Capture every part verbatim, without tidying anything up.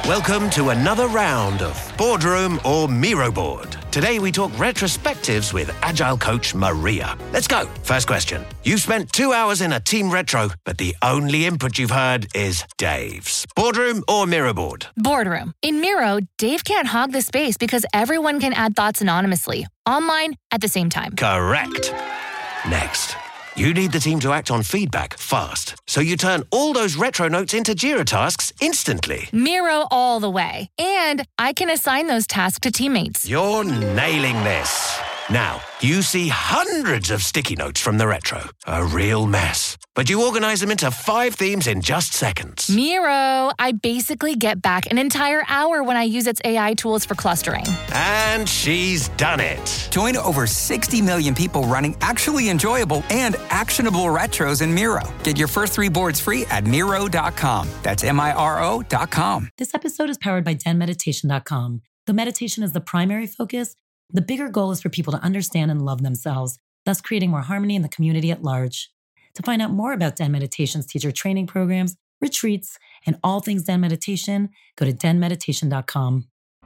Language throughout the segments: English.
Welcome to another round of Boardroom or Miro Board. Today we talk retrospectives with Agile coach Maria. Let's go. First question. You've spent two hours in a team retro, but the only input you've heard is Dave's. Boardroom or Miro Board? Boardroom. In Miro, Dave can't hog the space because everyone can add thoughts anonymously, online, at the same time. Correct. Next. You need the team to act on feedback fast, so you turn all those retro notes into Jira tasks instantly. Miro all the way. And I can assign those tasks to teammates. You're nailing this. Now, you see hundreds of sticky notes from the retro. A real mess. But you organize them into five themes in just seconds. Miro, I basically get back an entire hour when I use its A I tools for clustering. And she's done it. Join over sixty million people running actually enjoyable and actionable retros in Miro. Get your first three boards free at Miro dot com. That's M I R O dot com. This episode is powered by Den Meditation dot com. Though meditation is the primary focus, the bigger goal is for people to understand and love themselves, thus creating more harmony in the community at large. To find out more about Den Meditation's teacher training programs, retreats, and all things Den Meditation, go to Den Meditation dot com.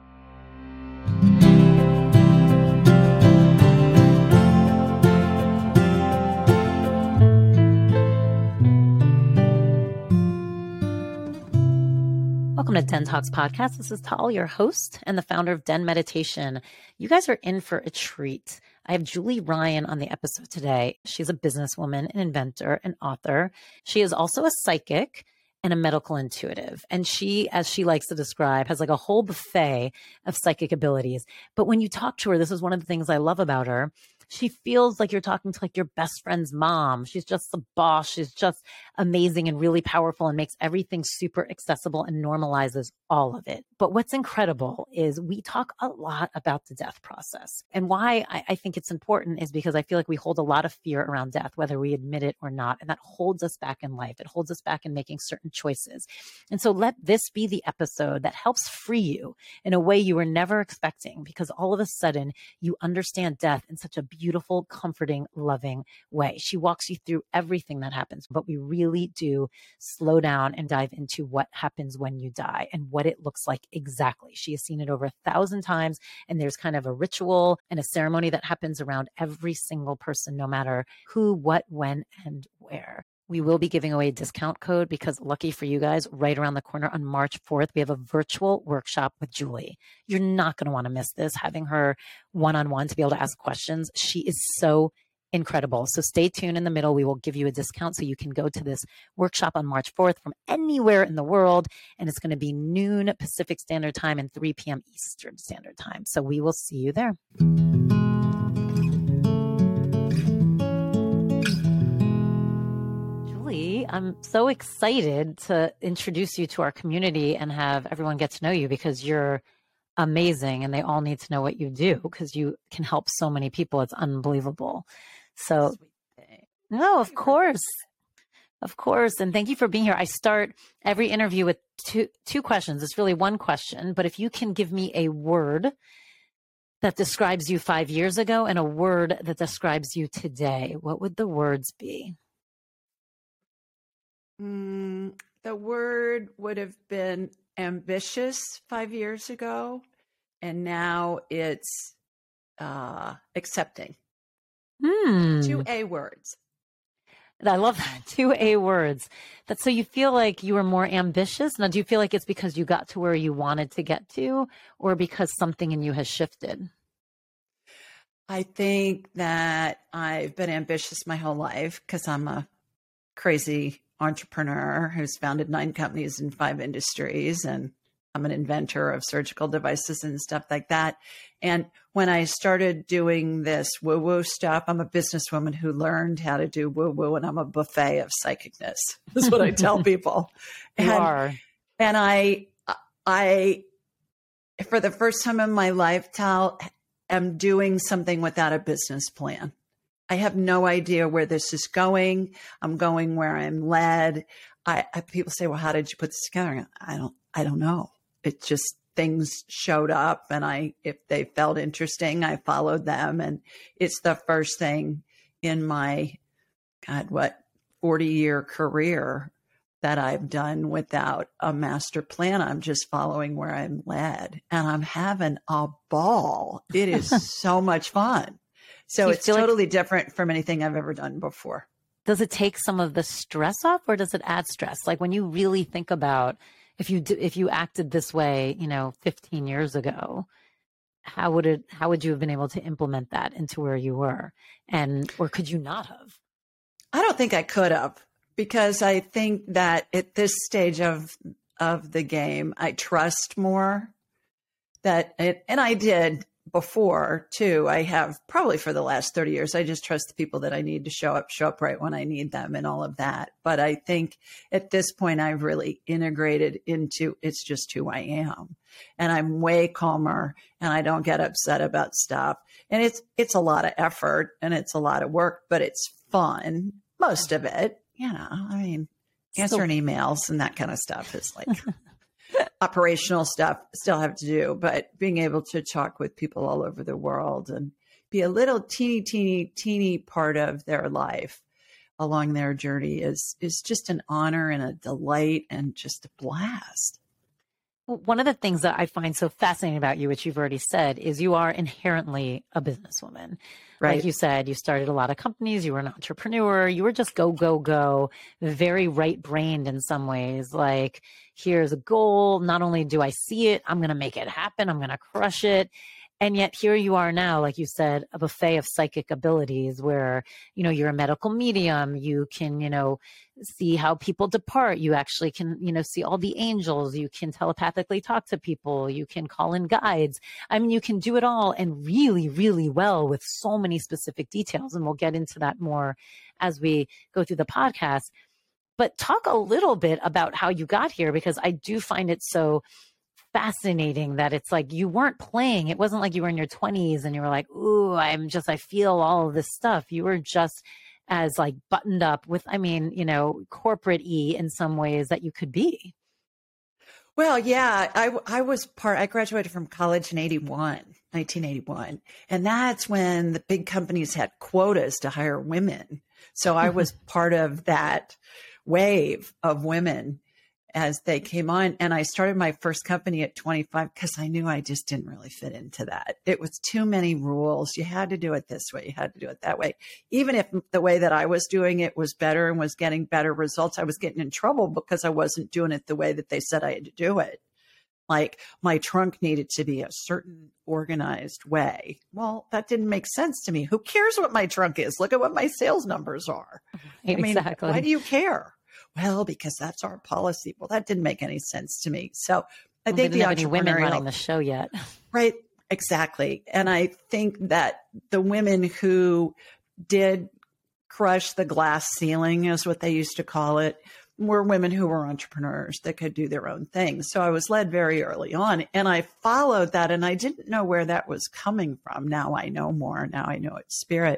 Welcome to Den Talks Podcast. This is Tal, your host and the founder of Den Meditation. You guys are in for a treat. I have Julie Ryan on the episode today. She's a businesswoman, an inventor, an author. She is also a psychic and a medical intuitive. And she, as she likes to describe, has like a whole buffet of psychic abilities. But when you talk to her, this is one of the things I love about her. She feels like you're talking to like your best friend's mom. She's just the boss. She's just amazing and really powerful and makes everything super accessible and normalizes all of it. But what's incredible is we talk a lot about the death process. And why I, I think it's important is because I feel like we hold a lot of fear around death, whether we admit it or not. And that holds us back in life. It holds us back in making certain choices. And so let this be the episode that helps free you in a way you were never expecting, because all of a sudden you understand death in such a beautiful, comforting, loving way. She walks you through everything that happens, but we really do slow down and dive into what happens when you die and what it looks like exactly. She has seen it over a thousand times, and there's kind of a ritual and a ceremony that happens around every single person, no matter who, what, when, and where. We will be giving away a discount code because, lucky for you guys, right around the corner on March fourth, we have a virtual workshop with Julie. You're not going to want to miss this, having her one-on-one to be able to ask questions. She is so incredible. So stay tuned in the middle. We will give you a discount so you can go to this workshop on March fourth from anywhere in the world. And it's going to be noon Pacific Standard Time and three p.m. Eastern Standard Time. So we will see you there. I'm so excited to introduce you to our community and have everyone get to know you, because you're amazing and they all need to know what you do because you can help so many people. It's unbelievable. So, no, of course. Of course. And thank you for being here. I start every interview with two, two questions. It's really one question, but if you can give me a word that describes you five years ago and a word that describes you today, what would the words be? Mm, the word would have been ambitious five years ago, and now it's uh, accepting. Hmm. Two A words. I love that. Two A words. That's so you feel like you were more ambitious. Now, do you feel like it's because you got to where you wanted to get to, or because something in you has shifted? I think that I've been ambitious my whole life because I'm a crazy entrepreneur who's founded nine companies in five industries, and I'm an inventor of surgical devices and stuff like that. And when I started doing this woo-woo stuff, I'm a businesswoman who learned how to do woo-woo, and I'm a buffet of psychicness. That's what I tell people. You and, are. And I, I, for the first time in my life, Tal, am doing something without a business plan. I have no idea where this is going. I'm going where I'm led. I, I people say, well, how did you put this together? I don't, I don't know. It just, things showed up, and I, if they felt interesting, I followed them. And it's the first thing in my, God, what, forty year career that I've done without a master plan. I'm just following where I'm led, and I'm having a ball. It is so much fun. So it's totally like, different from anything I've ever done before. Does it take some of the stress off, or does it add stress? Like when you really think about if you do, if you acted this way, you know, fifteen years ago, how would it, how would you have been able to implement that into where you were? And, or could you not have? I don't think I could have, because I think that at this stage of, of the game, I trust more that it, and I did before too. I have probably for the last thirty years, I just trust the people that I need to show up, show up right when I need them and all of that. But I think at this point, I've really integrated into, it's just who I am. And I'm way calmer, and I don't get upset about stuff. And it's, it's a lot of effort, and it's a lot of work, but it's fun. Most of it, you know, I mean, answering so- emails and that kind of stuff is like operational stuff still have to do, but being able to talk with people all over the world and be a little teeny, teeny, teeny part of their life along their journey is, is just an honor and a delight and just a blast. Well, one of the things that I find so fascinating about you, which you've already said, is you are inherently a businesswoman. Right. Like you said, you started a lot of companies, you were an entrepreneur, you were just go, go, go, very right-brained in some ways. Like, here's a goal. Not only do I see it, I'm going to make it happen. I'm going to crush it. And yet here you are now, like you said, a buffet of psychic abilities where, you know, you're a medical medium. You can, you know, see how people depart. You actually can, you know, see all the angels. You can telepathically talk to people. You can call in guides. I mean, you can do it all and really, really well with so many specific details. And we'll get into that more as we go through the podcast. But talk a little bit about how you got here, because I do find it so fascinating that it's like you weren't playing. It wasn't like you were in your twenties and you were like, ooh, I'm just, I feel all of this stuff. You were just as like buttoned up with, I mean, you know, corporate-y in some ways that you could be. Well, yeah, I, I was part, I graduated from college in eighty-one, nineteen eighty-one. And that's when the big companies had quotas to hire women. So I was part of that wave of women as they came on. And I started my first company at twenty-five because I knew I just didn't really fit into that. It was too many rules. You had to do it this way. You had to do it that way. Even if the way that I was doing it was better and was getting better results, I was getting in trouble because I wasn't doing it the way that they said I had to do it. Like my trunk needed to be a certain organized way. Well, that didn't make sense to me. Who cares what my trunk is? Look at what my sales numbers are. I mean, exactly. Why do you care? Well, because that's our policy. Well, that didn't make any sense to me. So I well, think the entrepreneurial any women running the show yet. Right. Exactly. And I think that the women who did crush the glass ceiling is what they used to call it, were women who were entrepreneurs that could do their own thing. So I was led very early on and I followed that, and I didn't know where that was coming from. Now I know more. Now I know it's spirit.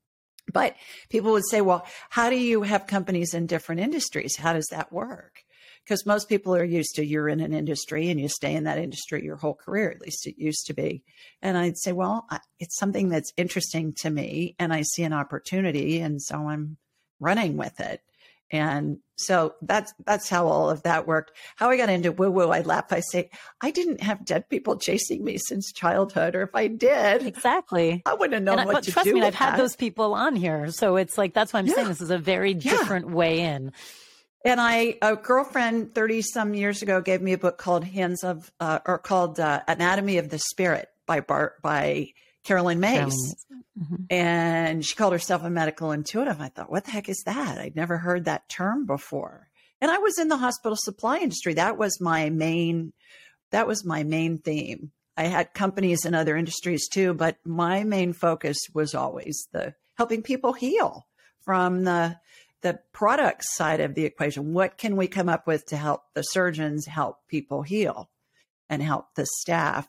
But people would say, well, how do you have companies in different industries? How does that work? Because most people are used to you're in an industry and you stay in that industry your whole career, at least it used to be. And I'd say, well, it's something that's interesting to me and I see an opportunity. And so I'm running with it. And so that's, that's how all of that worked. How I got into woo woo, I laugh. I say, I didn't have dead people chasing me since childhood, or if I did, exactly, I wouldn't have known and what I, to trust do. me, with I've had that. those people on here. So it's like, that's why I'm yeah. saying this is a very yeah. different way in. And I, a girlfriend thirty some years ago gave me a book called Hands of, uh, or called uh, Anatomy of the Spirit by Bart, by Carolyn Mace. Mm-hmm. And she called herself a medical intuitive. I thought, what the heck is that? I'd never heard that term before. And I was in the hospital supply industry. That was my main, that was my main theme. I had companies in other industries too, but my main focus was always the helping people heal from the, the product side of the equation. What can we come up with to help the surgeons help people heal and help the staff?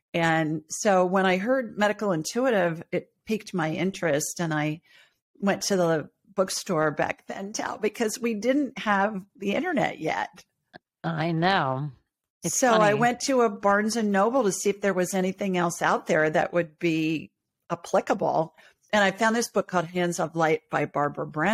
And so when I heard medical intuitive, it piqued my interest, and I went to the bookstore back then, Tal, because we didn't have the internet yet. I know. It's so funny. I went to a Barnes and Noble to see if there was anything else out there that would be applicable. And I found this book called Hands of Light by Barbara Brennan,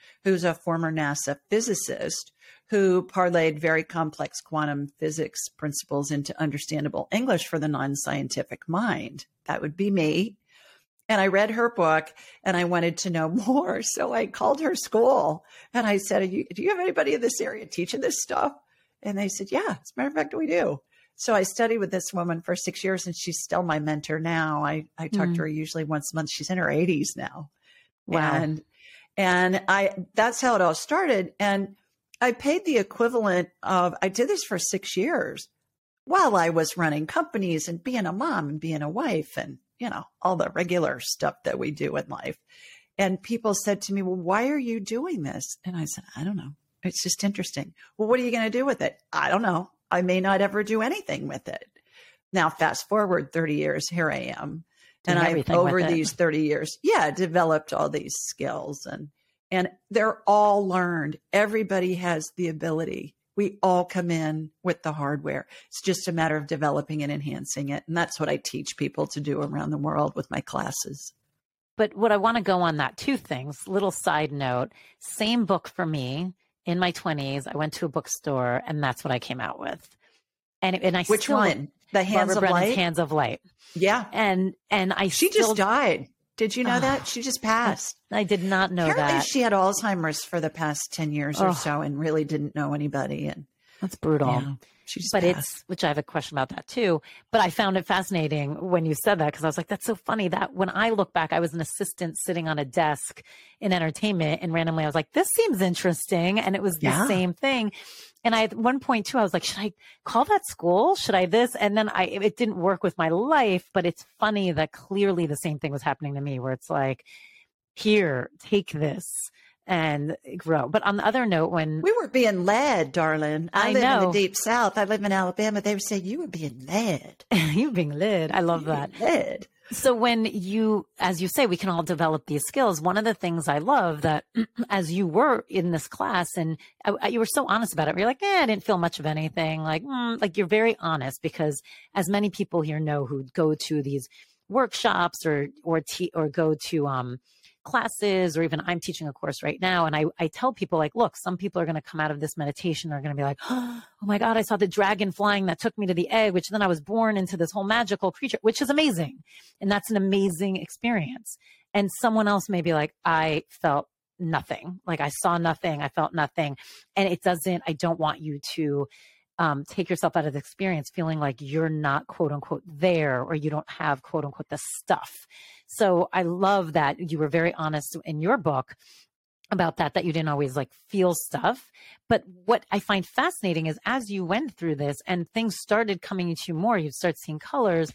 who's a former NASA physicist who parlayed very complex quantum physics principles into understandable English for the non-scientific mind. That would be me. And I read her book and I wanted to know more. So I called her school and I said, you, do you have anybody in this area teaching this stuff? And they said, yeah, as a matter of fact, we do. So I studied with this woman for six years and she's still my mentor now. I, I talk mm. to her usually once a month. She's in her eighties now. Wow. And, and I, that's how it all started. And I paid the equivalent of, I did this for six years while I was running companies and being a mom and being a wife and, you know, all the regular stuff that we do in life. And people said to me, well, why are you doing this? And I said, I don't know. It's just interesting. Well, what are you going to do with it? I don't know. I may not ever do anything with it. Now, fast forward thirty years, here I am. Doing and I've over these thirty years, yeah, developed all these skills and, and they're all learned. Everybody has the ability. We all come in with the hardware. It's just a matter of developing and enhancing it. And that's what I teach people to do around the world with my classes. But what I want to go on that, two things, little side note, same book for me. In my twenties, I went to a bookstore and that's what I came out with. And, and I Which still, one? The Hands Barbara of Brennan's Light? Hands of Light. Yeah. And, and I She still, just died. Did you know uh, that? She just passed. I did not know Apparently that. She had Alzheimer's for the past ten years oh. or so and really didn't know anybody. And that's brutal. Yeah, she just but passed. it's, which I have a question about that too. But I found it fascinating when you said that because I was like, that's so funny that when I look back, I was an assistant sitting on a desk in entertainment and randomly I was like, this seems interesting. And it was the yeah. same thing. And I, at one point too, I was like, should I call that school? Should I this? And then I, it didn't work with my life, but it's funny that clearly the same thing was happening to me where it's like, here, take this and grow. But on the other note, when we were being led, darling, I, I live know. in the deep South. I live in Alabama. They would say you were being led. you being led. I love you that. Led. So when you, as you say, we can all develop these skills. One of the things I love that as you were in this class and I, you were so honest about it, you're like, eh, I didn't feel much of anything. Like, mm, like you're very honest because as many people here know who go to these workshops or, or, te- or go to, um, classes, or even I'm teaching a course right now. And I, I tell people like, look, some people are going to come out of this meditation are going to be like, oh my God, I saw the dragon flying that took me to the egg, which then I was born into this whole magical creature, which is amazing. And that's an amazing experience. And someone else may be like, I felt nothing. Like I saw nothing. I felt nothing. And it doesn't, I don't want you to um, take yourself out of the experience feeling like you're not quote unquote there, or you don't have quote unquote the stuff. So I love that you were very honest in your book about that, that you didn't always like feel stuff. But what I find fascinating is as you went through this and things started coming into you more, you start seeing colors,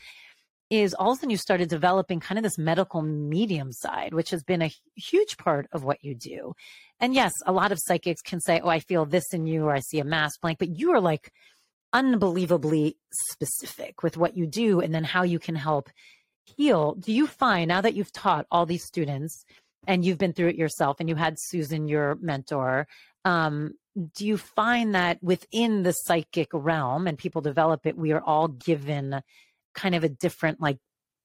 is all of a sudden you started developing kind of this medical medium side, which has been a huge part of what you do. And yes, a lot of psychics can say, oh, I feel this in you, or I see a mass blank, but you are like unbelievably specific with what you do and then how you can help heal. Do you find now that you've taught all these students and you've been through it yourself and you had Susan, your mentor, um, do you find that within the psychic realm and people develop it, we are all given kind of a different like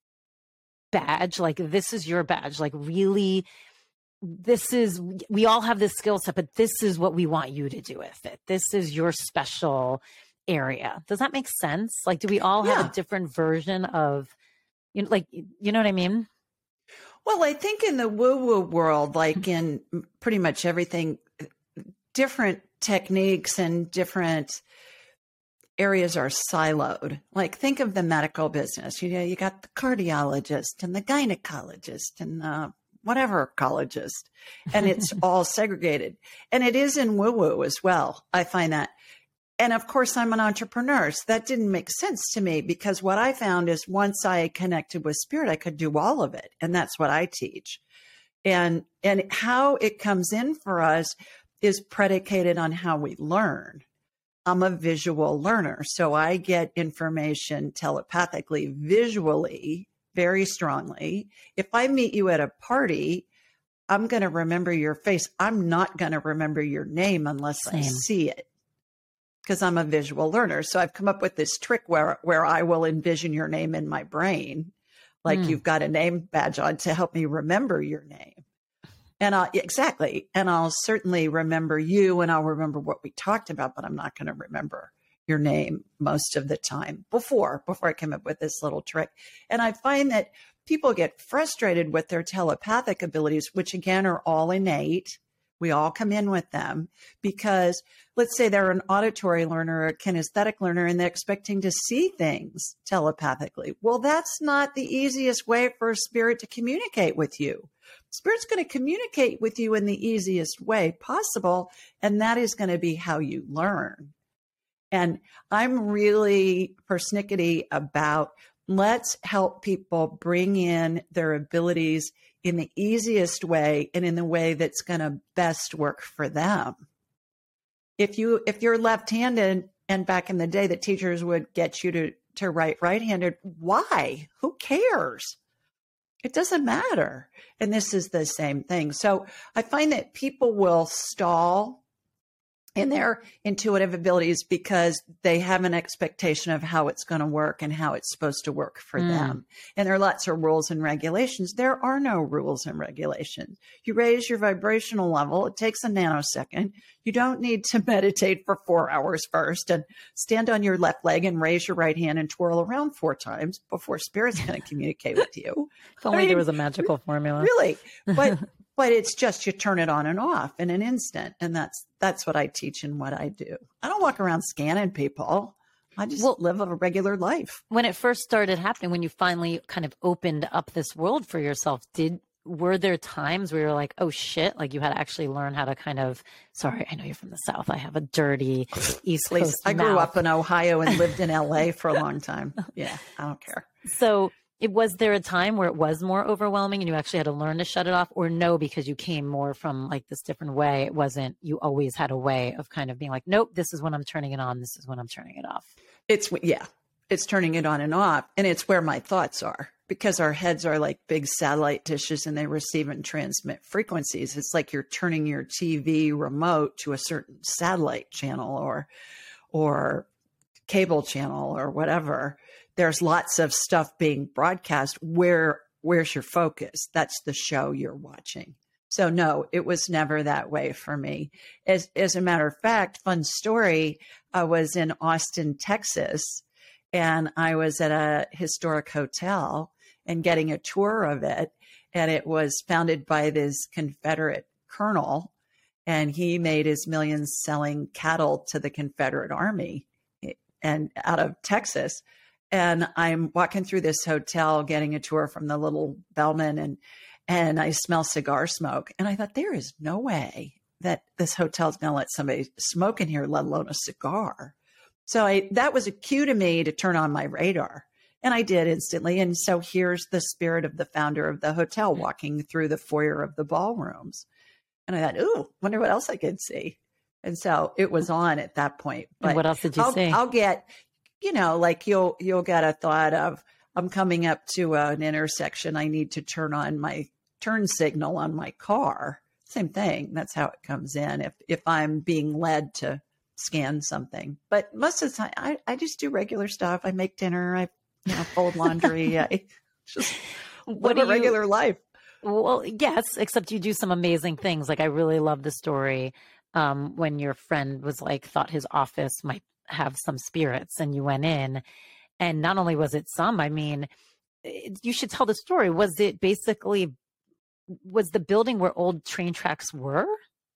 badge, like this is your badge, like really, this is, we all have this skill set, but this is what we want you to do with it. This is your special area. Does that make sense? Like, do we all have yeah. a different version of, you know, like, you know what I mean? Well, I think in the woo-woo world, like in pretty much everything, different techniques and different areas are siloed. Like think of the medical business. You know, you got the cardiologist and the gynecologist and the whatever ecologist, and it's all segregated. And it is in woo-woo as well. I find that. And of course, I'm an entrepreneur. So that didn't make sense to me because what I found is once I connected with spirit, I could do all of it. And that's what I teach. And, and how it comes in for us is predicated on how we learn. I'm a visual learner. So I get information telepathically, visually, very strongly. If I meet you at a party, I'm going to remember your face. I'm not going to remember your name unless Same. I see it. Because I'm a visual learner. So I've come up with this trick where, where I will envision your name in my brain, like mm. you've got a name badge on to help me remember your name. And I'll, exactly. And I'll certainly remember you and I'll remember what we talked about, but I'm not going to remember your name most of the time before, before I came up with this little trick. And I find that people get frustrated with their telepathic abilities, which again are all innate. We all come in with them because let's say they're an auditory learner or a kinesthetic learner and they're expecting to see things telepathically. Well, that's not the easiest way for a spirit to communicate with you. Spirit's going to communicate with you in the easiest way possible, and that is going to be how you learn. And I'm really persnickety about let's help people bring in their abilities in the easiest way and in the way that's going to best work for them. If you if you're left-handed, and back in the day the teachers would get you to to write right-handed, why? Who cares? It doesn't matter. And this is the same thing. So I find that people will stall in their intuitive abilities because they have an expectation of how it's going to work and how it's supposed to work for mm. them. And there are lots of rules and regulations. There are no rules and regulations. You raise your vibrational level. It takes a nanosecond. You don't need to meditate for four hours first and stand on your left leg and raise your right hand and twirl around four times before Spirit's going to communicate with you. If only I mean, there was a magical formula. Really. But But it's just you turn it on and off in an instant. And that's that's what I teach and what I do. I don't walk around scanning people. I just well, live a regular life. When it first started happening, when you finally kind of opened up this world for yourself, did were there times where you were like, oh shit, like you had to actually learn how to kind of, sorry, I know you're from the South. I have a dirty East Coast I mouth. grew up in Ohio and lived in L A for a long time. Yeah, I don't care. So it was there a time where it was more overwhelming and you actually had to learn to shut it off, or no, because you came more from like this different way? It wasn't, you always had a way of kind of being like, nope, this is when I'm turning it on. This is when I'm turning it off. It's, yeah, it's turning it on and off. And it's where my thoughts are, because our heads are like big satellite dishes and they receive and transmit frequencies. It's like you're turning your T V remote to a certain satellite channel or, or cable channel or whatever. There's lots of stuff being broadcast. Where, where's your focus? That's the show you're watching. So no, it was never that way for me. As, as a matter of fact, fun story, I was in Austin, Texas, and I was at a historic hotel and getting a tour of it. And it was founded by this Confederate colonel, and he made his millions selling cattle to the Confederate Army and out of Texas. And I'm walking through this hotel, getting a tour from the little bellman, and and I smell cigar smoke. And I thought, there is no way that this hotel is going to let somebody smoke in here, let alone a cigar. So I, that was a cue to me to turn on my radar. And I did instantly. And so here's the spirit of the founder of the hotel walking through the foyer of the ballrooms. And I thought, ooh, wonder what else I could see. And so it was on at that point. But and what else did you I'll, see? I'll get... You know, like you'll you'll get a thought of, I'm coming up to an intersection. I need to turn on my turn signal on my car. Same thing. That's how it comes in. If if I'm being led to scan something, but most of the time I, I just do regular stuff. I make dinner. I you know fold laundry. I just live a regular life. Well, yes, except you do some amazing things. Like I really love the story um, when your friend was like thought his office might have some spirits and you went in, and not only was it some, I mean, it, you should tell the story. Was it basically, was the building where old train tracks were?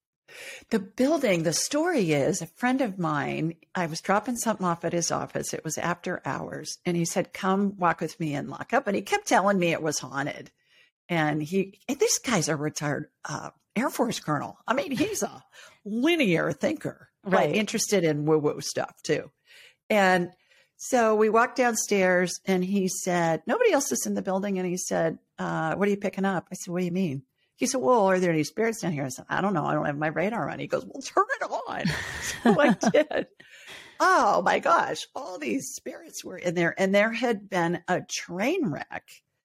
The building, the story is a friend of mine, I was dropping something off at his office. It was after hours. And he said, come walk with me in lockup. And he kept telling me it was haunted. And he, and this guy's a retired uh, Air Force colonel. I mean, he's a linear thinker, right? But interested in woo-woo stuff too. And so we walked downstairs and he said, nobody else is in the building. And he said, uh, what are you picking up? I said, what do you mean? He said, well, are there any spirits down here? I said, I don't know. I don't have my radar on. He goes, well, turn it on. So I did. Oh my gosh. All these spirits were in there, and there had been a train wreck.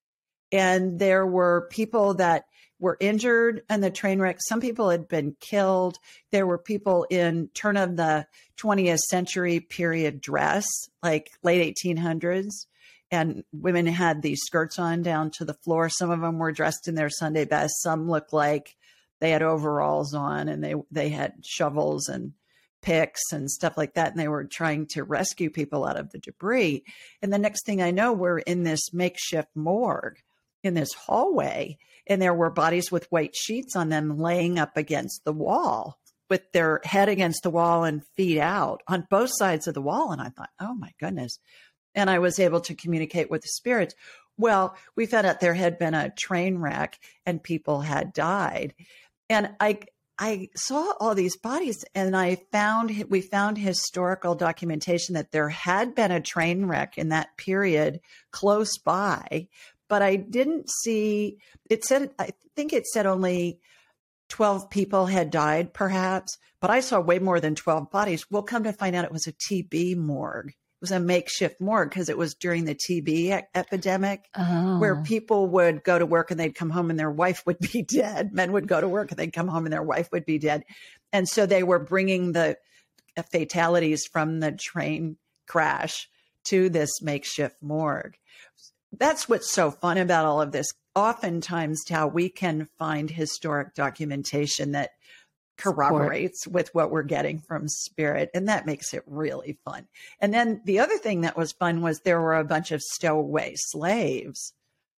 And there were people that were injured in the train wreck. Some people had been killed. There were people in turn of the twentieth century period dress, like late eighteen hundreds. And women had these skirts on down to the floor. Some of them were dressed in their Sunday best. Some looked like they had overalls on and they, they had shovels and picks and stuff like that. And they were trying to rescue people out of the debris. And the next thing I know, we're in this makeshift morgue in this hallway, and there were bodies with white sheets on them laying up against the wall with their head against the wall and feet out on both sides of the wall. And I thought, oh my goodness. And I was able to communicate with the spirits. Well, we found out there had been a train wreck and people had died. And I, I saw all these bodies, and I found, we found historical documentation that there had been a train wreck in that period close by, but I didn't see, it said, I think it said only twelve people had died perhaps, but I saw way more than twelve bodies. We'll come to find out it was a T B morgue. It was a makeshift morgue because it was during the T B e- epidemic Oh. where people would go to work and they'd come home and their wife would be dead. Men would go to work and they'd come home and their wife would be dead. And so they were bringing the fatalities from the train crash to this makeshift morgue. That's what's so fun about all of this. Oftentimes, how we can find historic documentation that corroborates with what we're getting from spirit. And that makes it really fun. And then the other thing that was fun was there were a bunch of stowaway slaves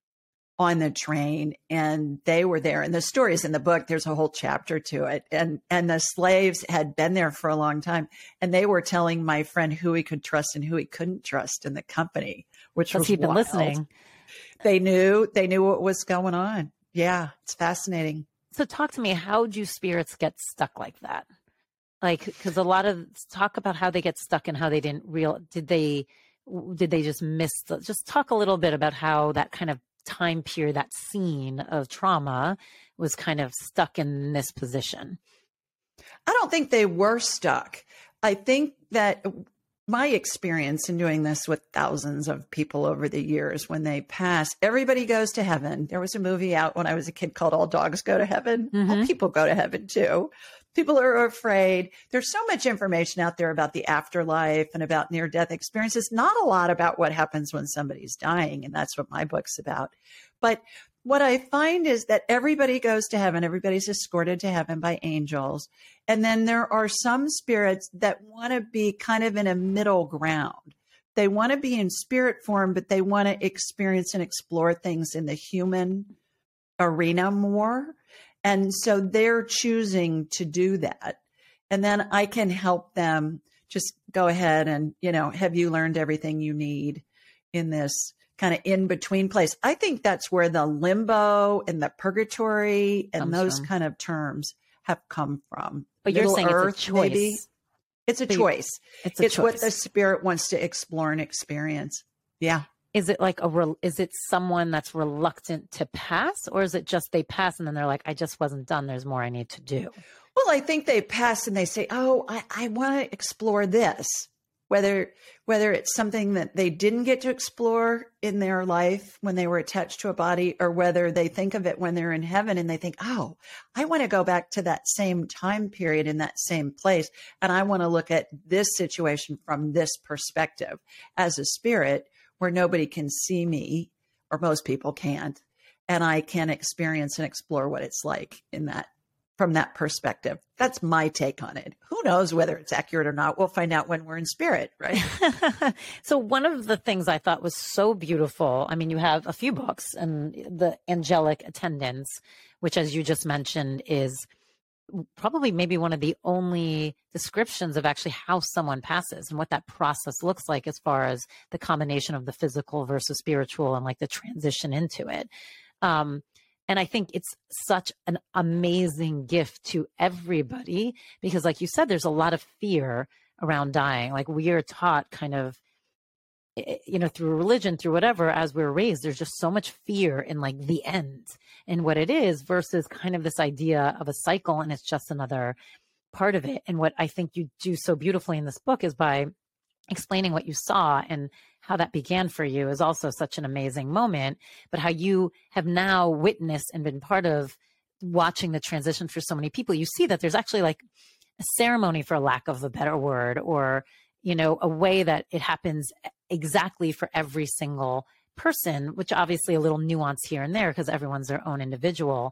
on the train, and they were there. And the story's in the book. There's a whole chapter to it. And, and the slaves had been there for a long time. And they were telling my friend who he could trust and who he couldn't trust in the company, which was He'd been wild. listening. They knew, they knew what was going on. Yeah. It's fascinating. So talk to me, how do spirits get stuck like that? Like, because a lot of talk about how they get stuck and how they didn't real, did they, did they just miss, the, just talk a little bit about how that kind of time period, that scene of trauma was kind of stuck in this position. I don't think they were stuck. I think that my experience in doing this with thousands of people over the years, when they pass, everybody goes to heaven. There was a movie out when I was a kid called All Dogs Go to Heaven. Mm-hmm. All people go to heaven too. People are afraid. There's so much information out there about the afterlife and about near-death experiences. Not a lot about what happens when somebody's dying, and that's what my book's about. But what I find is that everybody goes to heaven. Everybody's escorted to heaven by angels. And then there are some spirits that want to be kind of in a middle ground. They want to be in spirit form, but they want to experience and explore things in the human arena more. And so they're choosing to do that. And then I can help them just go ahead and, you know, have you learned everything you need in this kind of in between place? I think that's where the limbo and the purgatory and Comes those from. kind of terms have come from. But you're Middle saying Earth, it's a choice. maybe. It's a So you- choice. It's a It's choice. what the spirit wants to explore and experience. Yeah. Is it like a, rel- is it someone that's reluctant to pass, or is it just they pass and then they're like, I just wasn't done. There's more I need to do. Well, I think they pass and they say, oh, I, I want to explore this. Whether whether it's something that they didn't get to explore in their life when they were attached to a body, or whether they think of it when they're in heaven and they think, oh, I want to go back to that same time period in that same place. And I want to look at this situation from this perspective as a spirit where nobody can see me, or most people can't. And I can experience and explore what it's like in that, from that perspective. That's my take on it. Who knows whether it's accurate or not? We'll find out when we're in spirit, right? So one of the things I thought was so beautiful, I mean, you have a few books, and the angelic attendants, which, as you just mentioned, is probably maybe one of the only descriptions of actually how someone passes and what that process looks like, as far as the combination of the physical versus spiritual and like the transition into it. Um, And I think it's such an amazing gift to everybody, because like you said, there's a lot of fear around dying. Like we are taught kind of, you know, through religion, through whatever, as we're raised, there's just so much fear in like the end and what it is, versus kind of this idea of a cycle. And it's just another part of it. And what I think you do so beautifully in this book is by explaining what you saw and how that began for you is also such an amazing moment, but how you have now witnessed and been part of watching the transition for so many people. You see that there's actually like a ceremony, for lack of a better word, or, you know, a way that it happens exactly for every single person, which obviously a little nuance here and there because everyone's their own individual.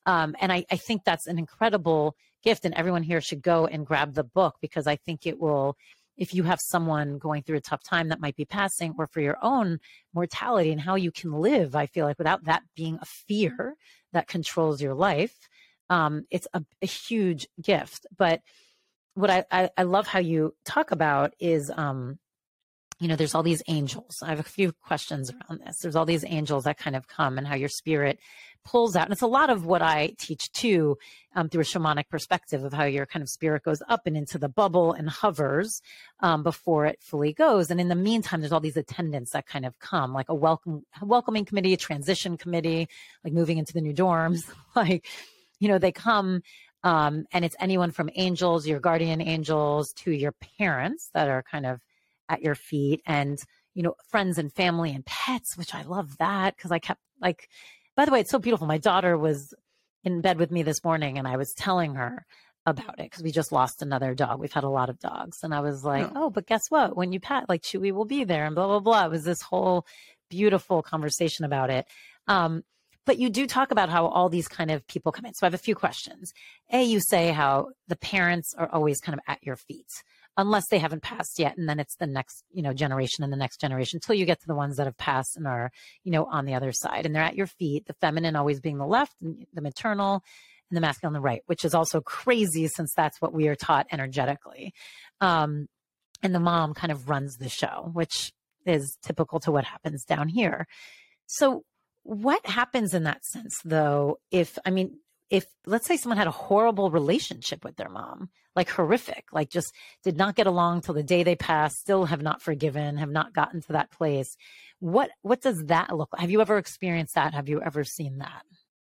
Um, and I, I think that's an incredible gift, and everyone here should go and grab the book, because I think it will, if you have someone going through a tough time that might be passing, or for your own mortality and how you can live, I feel like without that being a fear that controls your life, um, it's a, a huge gift. But what I, I, I love how you talk about is, um, you know, there's all these angels. I have a few questions around this. There's all these angels that kind of come, and how your spirit pulls out. And it's a lot of what I teach too, um, through a shamanic perspective, of how your kind of spirit goes up and into the bubble and hovers um, before it fully goes. And in the meantime, there's all these attendants that kind of come, like a welcome, a welcoming committee, a transition committee, like moving into the new dorms. Like, you know, they come um, and it's anyone from angels, your guardian angels, to your parents that are kind of at your feet, and, you know, friends and family and pets, which I love that, because I kept like, by the way, it's so beautiful. My daughter was in bed with me this morning, and I was telling her about it, because we just lost another dog. We've had a lot of dogs. And I was like, oh, oh but guess what? When you pat, like Chewy will be there, and blah, blah, blah. It was this whole beautiful conversation about it. Um, but you do talk about how all these kind of people come in. So I have a few questions. A, you say how the parents are always kind of at your feet, unless they haven't passed yet. And then it's the next, you know, generation and the next generation, until you get to the ones that have passed and are, you know, on the other side. And they're at your feet, the feminine always being the left, and the maternal, and the masculine on the right, which is also crazy, since that's what we are taught energetically. Um, and the mom kind of runs the show, which is typical to what happens down here. So what happens in that sense, though, if, I mean, if let's say someone had a horrible relationship with their mom, like horrific, like just did not get along till the day they passed, still have not forgiven, have not gotten to that place. What, what does that look like? Have you ever experienced that? Have you ever seen that?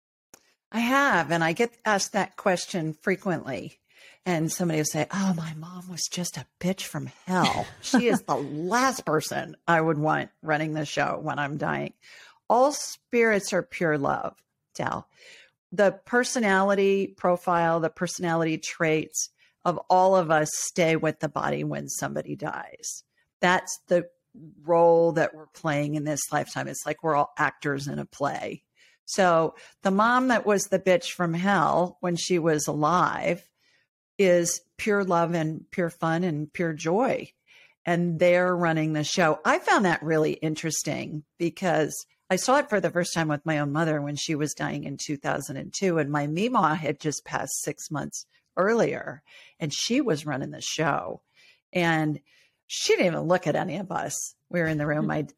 I have. And I get asked that question frequently. And somebody will say, oh, my mom was just a bitch from hell. She is the last person I would want running the show when I'm dying. All spirits are pure love, Tal. The personality profile, the personality traits of all of us stay with the body when somebody dies. That's the role that we're playing in this lifetime. It's like we're all actors in a play. So the mom that was the bitch from hell when she was alive is pure love and pure fun and pure joy. And they're running the show. I found that really interesting, because I saw it for the first time with my own mother when she was dying in two thousand two, and my Mima had just passed six months earlier, and she was running the show, and she didn't even look at any of us. We were in the room. I,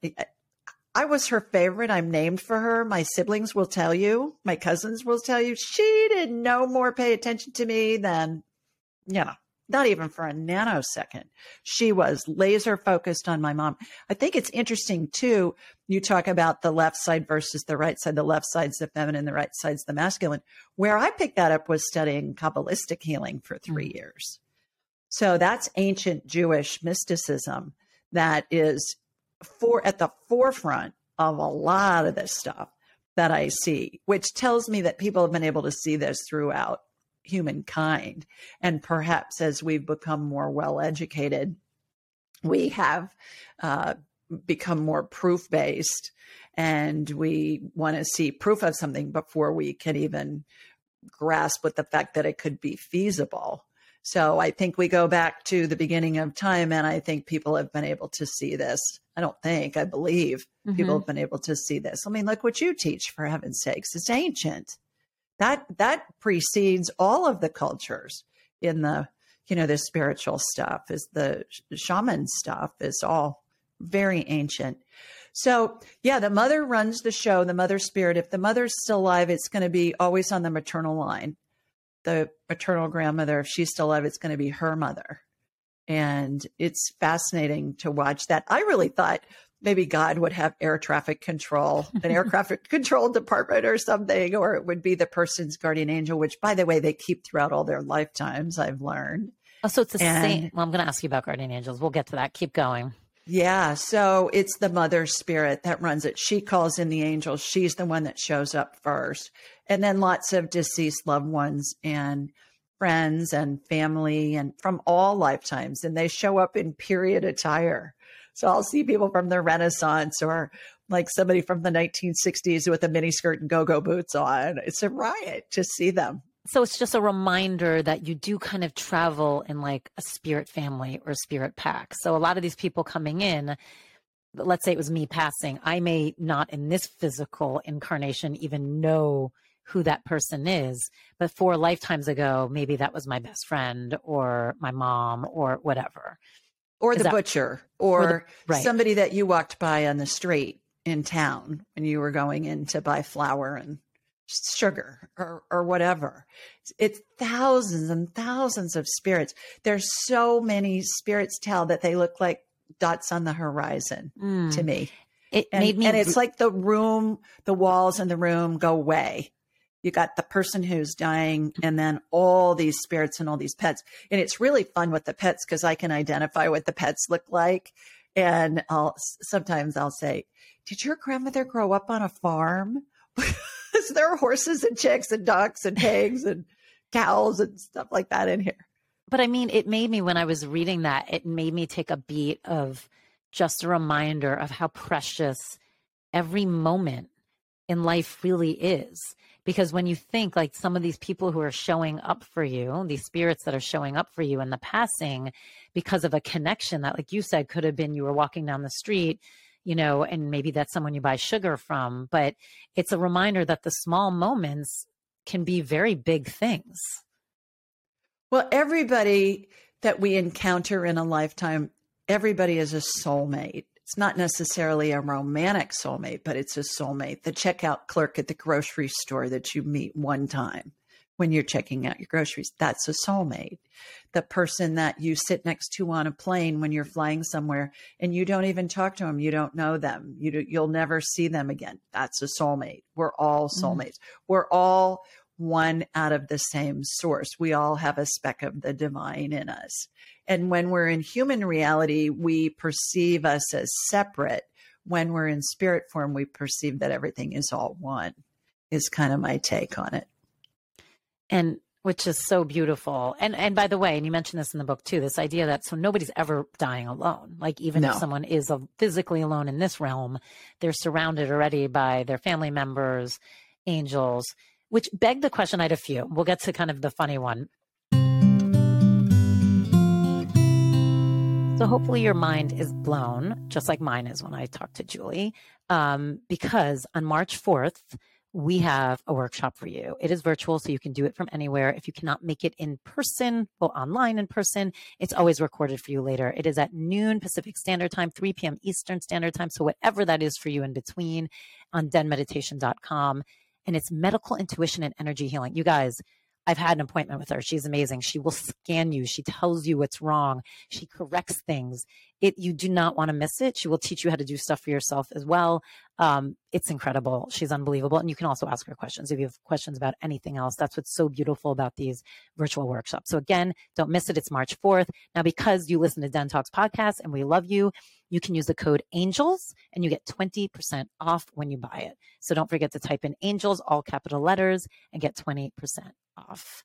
I was her favorite. I'm named for her. My siblings will tell you, my cousins will tell you, she did no more pay attention to me than, you know, not even for a nanosecond. She was laser focused on my mom. I think it's interesting too. You talk about the left side versus the right side. The left side's the feminine, the right side's the masculine. Where I picked that up was studying Kabbalistic healing for three mm. years. So that's ancient Jewish mysticism that is for at the forefront of a lot of this stuff that I see, which tells me that people have been able to see this throughout humankind. And perhaps as we've become more well-educated, we have uh, become more proof-based, and we want to see proof of something before we can even grasp with the fact that it could be feasible. So I think we go back to the beginning of time, and I think people have been able to see this. I don't think, I believe mm-hmm. people have been able to see this. I mean, look what you teach, for heaven's sakes. It's ancient. That that precedes all of the cultures in the, you know, the spiritual stuff, is the shaman stuff is all very ancient. So yeah, the mother runs the show, the mother spirit. If the mother's still alive, it's going to be always on the maternal line. The maternal grandmother, if she's still alive, it's going to be her mother. And it's fascinating to watch that. I really thought maybe God would have air traffic control, an air traffic control department or something, or it would be the person's guardian angel, which, by the way, they keep throughout all their lifetimes, I've learned. Oh, so it's the and, same. Well, I'm going to ask you about guardian angels. We'll get to that. Keep going. Yeah. So it's the mother spirit that runs it. She calls in the angels. She's the one that shows up first. And then lots of deceased loved ones and friends and family and from all lifetimes. And they show up in period attire. So I'll see people from the Renaissance or like somebody from the nineteen sixties with a miniskirt and go-go boots on. It's a riot to see them. So it's just a reminder that you do kind of travel in like a spirit family or spirit pack. So a lot of these people coming in, let's say it was me passing, I may not in this physical incarnation even know who that person is, but four lifetimes ago, maybe that was my best friend or my mom or whatever. Or is the that, butcher or, or the, right. somebody that you walked by on the street in town when you were going in to buy flour and sugar or, or whatever. It's thousands and thousands of spirits. There's so many spirits tell that they look like dots on the horizon mm. to me. It and, made me, and it's like the room, the walls in the room go away. You got the person who's dying and then all these spirits and all these pets. And it's really fun with the pets because I can identify what the pets look like. And I'll sometimes I'll say, did your grandmother grow up on a farm? Is there horses and chicks and ducks and pigs and cows and stuff like that in here? But I mean, it made me, when I was reading that, it made me take a beat of just a reminder of how precious every moment in life really is. Because when you think like some of these people who are showing up for you, these spirits that are showing up for you in the passing because of a connection that, like you said, could have been you were walking down the street, you know, and maybe that's someone you buy sugar from. But it's a reminder that the small moments can be very big things. Well, everybody that we encounter in a lifetime, everybody is a soulmate. It's not necessarily a romantic soulmate, but it's a soulmate. The checkout clerk at the grocery store that you meet one time when you're checking out your groceries, that's a soulmate. The person that you sit next to on a plane when you're flying somewhere and you don't even talk to them, you don't know them, you do, you'll never see them again. That's a soulmate. We're all soulmates. Mm. We're all one out of the same source. We all have a speck of the divine in us. And when we're in human reality, we perceive us as separate. When we're in spirit form, we perceive that everything is all one, is kind of my take on it. And which is so beautiful. And and by the way, and you mentioned this in the book too, this idea that so nobody's ever dying alone. Like even no. if someone is physically alone in this realm, they're surrounded already by their family members, angels, which begged the question. I had a few. We'll get to kind of the funny one. So hopefully your mind is blown, just like mine is when I talk to Julie, um, because on March fourth, we have a workshop for you. It is virtual, so you can do it from anywhere. If you cannot make it in person, well, online in person, it's always recorded for you later. It is at noon Pacific Standard Time, three p.m. Eastern Standard Time. So whatever that is for you in between on den meditation dot com. And it's medical intuition and energy healing. You guys, I've had an appointment with her. She's amazing. She will scan you. She tells you what's wrong. She corrects things. It, you do not want to miss it. She will teach you how to do stuff for yourself as well. Um, it's incredible. She's unbelievable. And you can also ask her questions if you have questions about anything else. That's what's so beautiful about these virtual workshops. So again, don't miss it. It's March fourth. Now, because you listen to Den Talks podcast and we love you, you can use the code ANGELS and you get twenty percent off when you buy it. So don't forget to type in ANGELS, all capital letters, and get twenty percent off.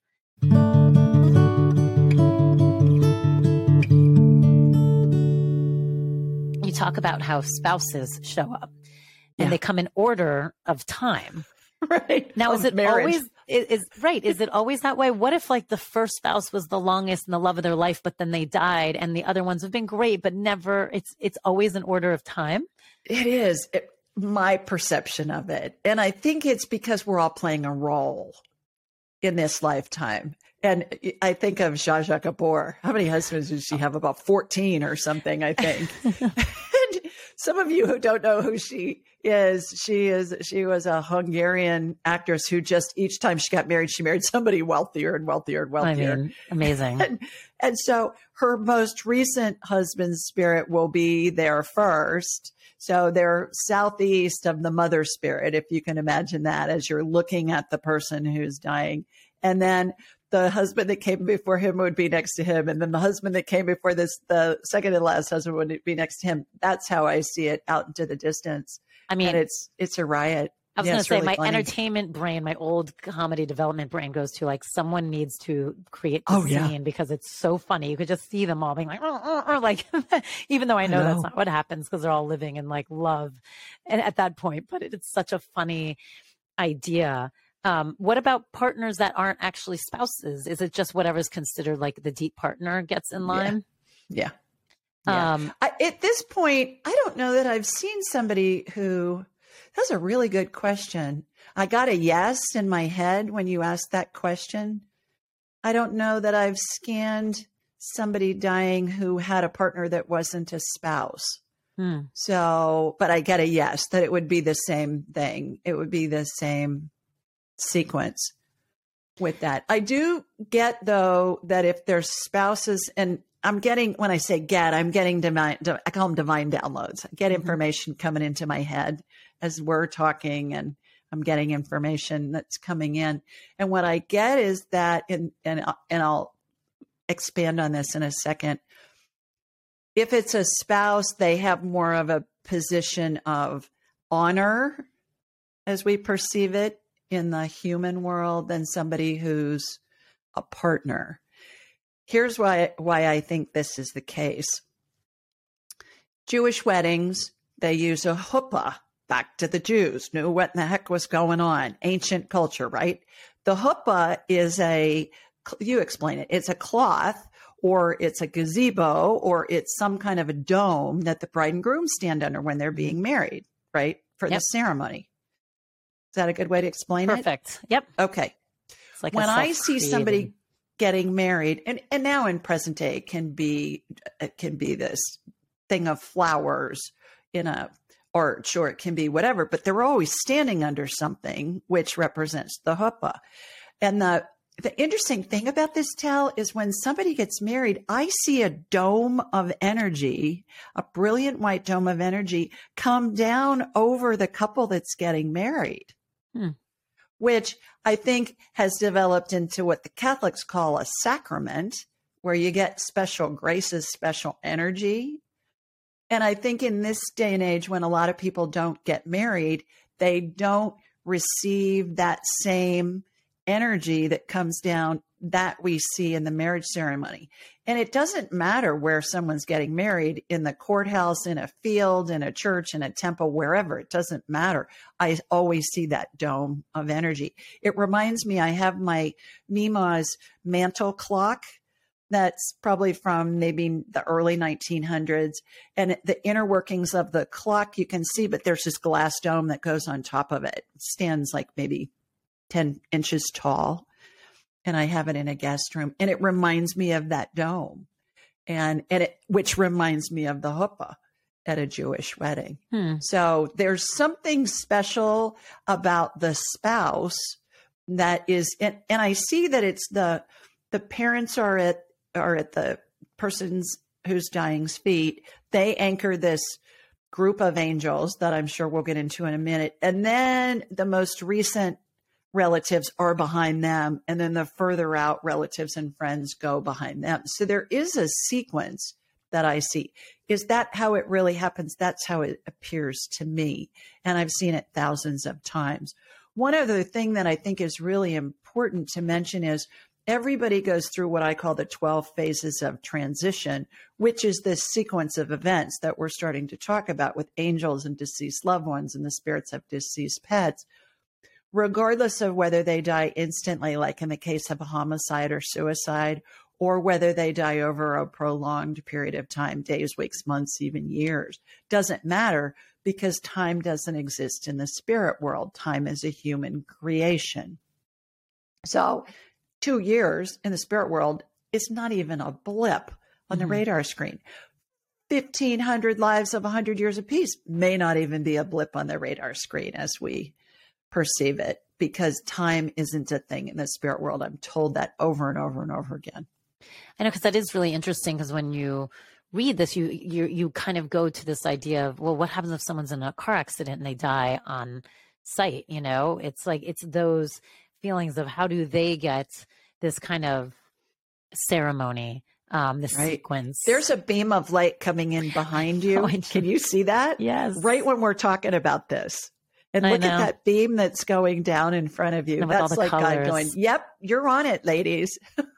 You talk about how spouses show up and yeah. they come in order of time. Right. Now, of is it marriage. always, is, is right. Is it always that way? What if like the first spouse was the longest and the love of their life, but then they died and the other ones have been great, but never, it's, it's always an order of time. It is it, my perception of it. And I think it's because we're all playing a role in this lifetime. And I think of Zsa Zsa Gabor. How many husbands did she have? About fourteen or something, I think. And some of you who don't know who she is, she is, she was a Hungarian actress who just each time she got married, she married somebody wealthier and wealthier and wealthier. I mean, amazing. And, and so her most recent husband's spirit will be there first. So they're southeast of the mother spirit, if you can imagine that, as you're looking at the person who's dying. And then the husband that came before him would be next to him. And then the husband that came before this, the second and last husband would be next to him. That's how I see it out into the distance. I mean, and it's, it's a riot. I was Yeah, going to it's say really my funny. entertainment brain, my old comedy development brain goes to like someone needs to create the Oh, yeah. scene because it's so funny. You could just see them all being like, oh, oh, oh, like, even though I know, I know. that's not what happens because they're all living in like love and at that point, but it, it's such a funny idea. Um, what about partners that aren't actually spouses? Is it just whatever's considered like the deep partner gets in line? Yeah. Yeah. Um, I, at this point, I don't know that I've seen somebody who, that's a really good question. I got a yes in my head when you asked that question. I don't know that I've scanned somebody dying who had a partner that wasn't a spouse. hmm. So, but I get a yes, that it would be the same thing. It would be the same sequence with that. I do get, though, that if there's spouses, and I'm getting, when I say get, I'm getting divine, I call them divine downloads. I get information coming into my head as we're talking, and I'm getting information that's coming in. And what I get is that, and, and, and I'll expand on this in a second. If it's a spouse, they have more of a position of honor as we perceive it in the human world than somebody who's a partner. Here's why, why I think this is the case. Jewish weddings, they use a huppah. Back to the Jews, knew what in the heck was going on. Ancient culture, right? The huppah is a, you explain it, it's a cloth, or it's a gazebo, or it's some kind of a dome that the bride and groom stand under when they're being married, right? For Yep. the ceremony. Is that a good way to explain Perfect. Yep. it? Okay. It's like a When I see self-created- somebody getting married, and, and now in present day, it can be, it can be this thing of flowers in a, or sure, it can be whatever, but they're always standing under something which represents the huppah. And the, the interesting thing about this, Tal, is when somebody gets married, I see a dome of energy, a brilliant white dome of energy come down over the couple that's getting married, Hmm. which I think has developed into what the Catholics call a sacrament, where you get special graces, special energy. And I think in this day and age, when a lot of people don't get married, they don't receive that same energy that comes down that we see in the marriage ceremony. And it doesn't matter where someone's getting married, in the courthouse, in a field, in a church, in a temple, wherever, it doesn't matter. I always see that dome of energy. It reminds me, I have my Mima's mantle clock. That's probably from maybe the early nineteen hundreds. And the inner workings of the clock you can see, but there's this glass dome that goes on top of it. It stands like maybe ten inches tall. And I have it in a guest room. And it reminds me of that dome. And, and it, which reminds me of the huppah at a Jewish wedding. Hmm. So there's something special about the spouse that is, and, and I see that it's the, the parents are at, are at the person's who's dying's feet. They anchor this group of angels that I'm sure we'll get into in a minute. And then the most recent relatives are behind them. And then the further out relatives and friends go behind them. So there is a sequence that I see. Is that how it really happens? That's how it appears to me. And I've seen it thousands of times. One other thing that I think is really important to mention is everybody goes through what I call the twelve phases of transition, which is this sequence of events that we're starting to talk about with angels and deceased loved ones and the spirits of deceased pets. Regardless of whether they die instantly, like in the case of a homicide or suicide, or whether they die over a prolonged period of time, days, weeks, months, even years, doesn't matter, because time doesn't exist in the spirit world. Time is a human creation. So two years in the spirit world is not even a blip on the Mm-hmm. radar screen. fifteen hundred lives of one hundred years apiece may not even be a blip on the radar screen as we perceive it, because time isn't a thing in the spirit world. I'm told that over and over and over again. I know, because that is really interesting, because when you read this, you, you you kind of go to this idea of, well, what happens if someone's in a car accident and they die on site? You know, it's like, it's those feelings of how do they get this kind of ceremony, um, this Right. sequence. There's a beam of light coming in behind you. Oh, I Can you see that? Yes. Right when we're talking about this. And I look at know. that beam that's going down in front of you. And with all That's the like God colors. going, yep, you're on it, ladies.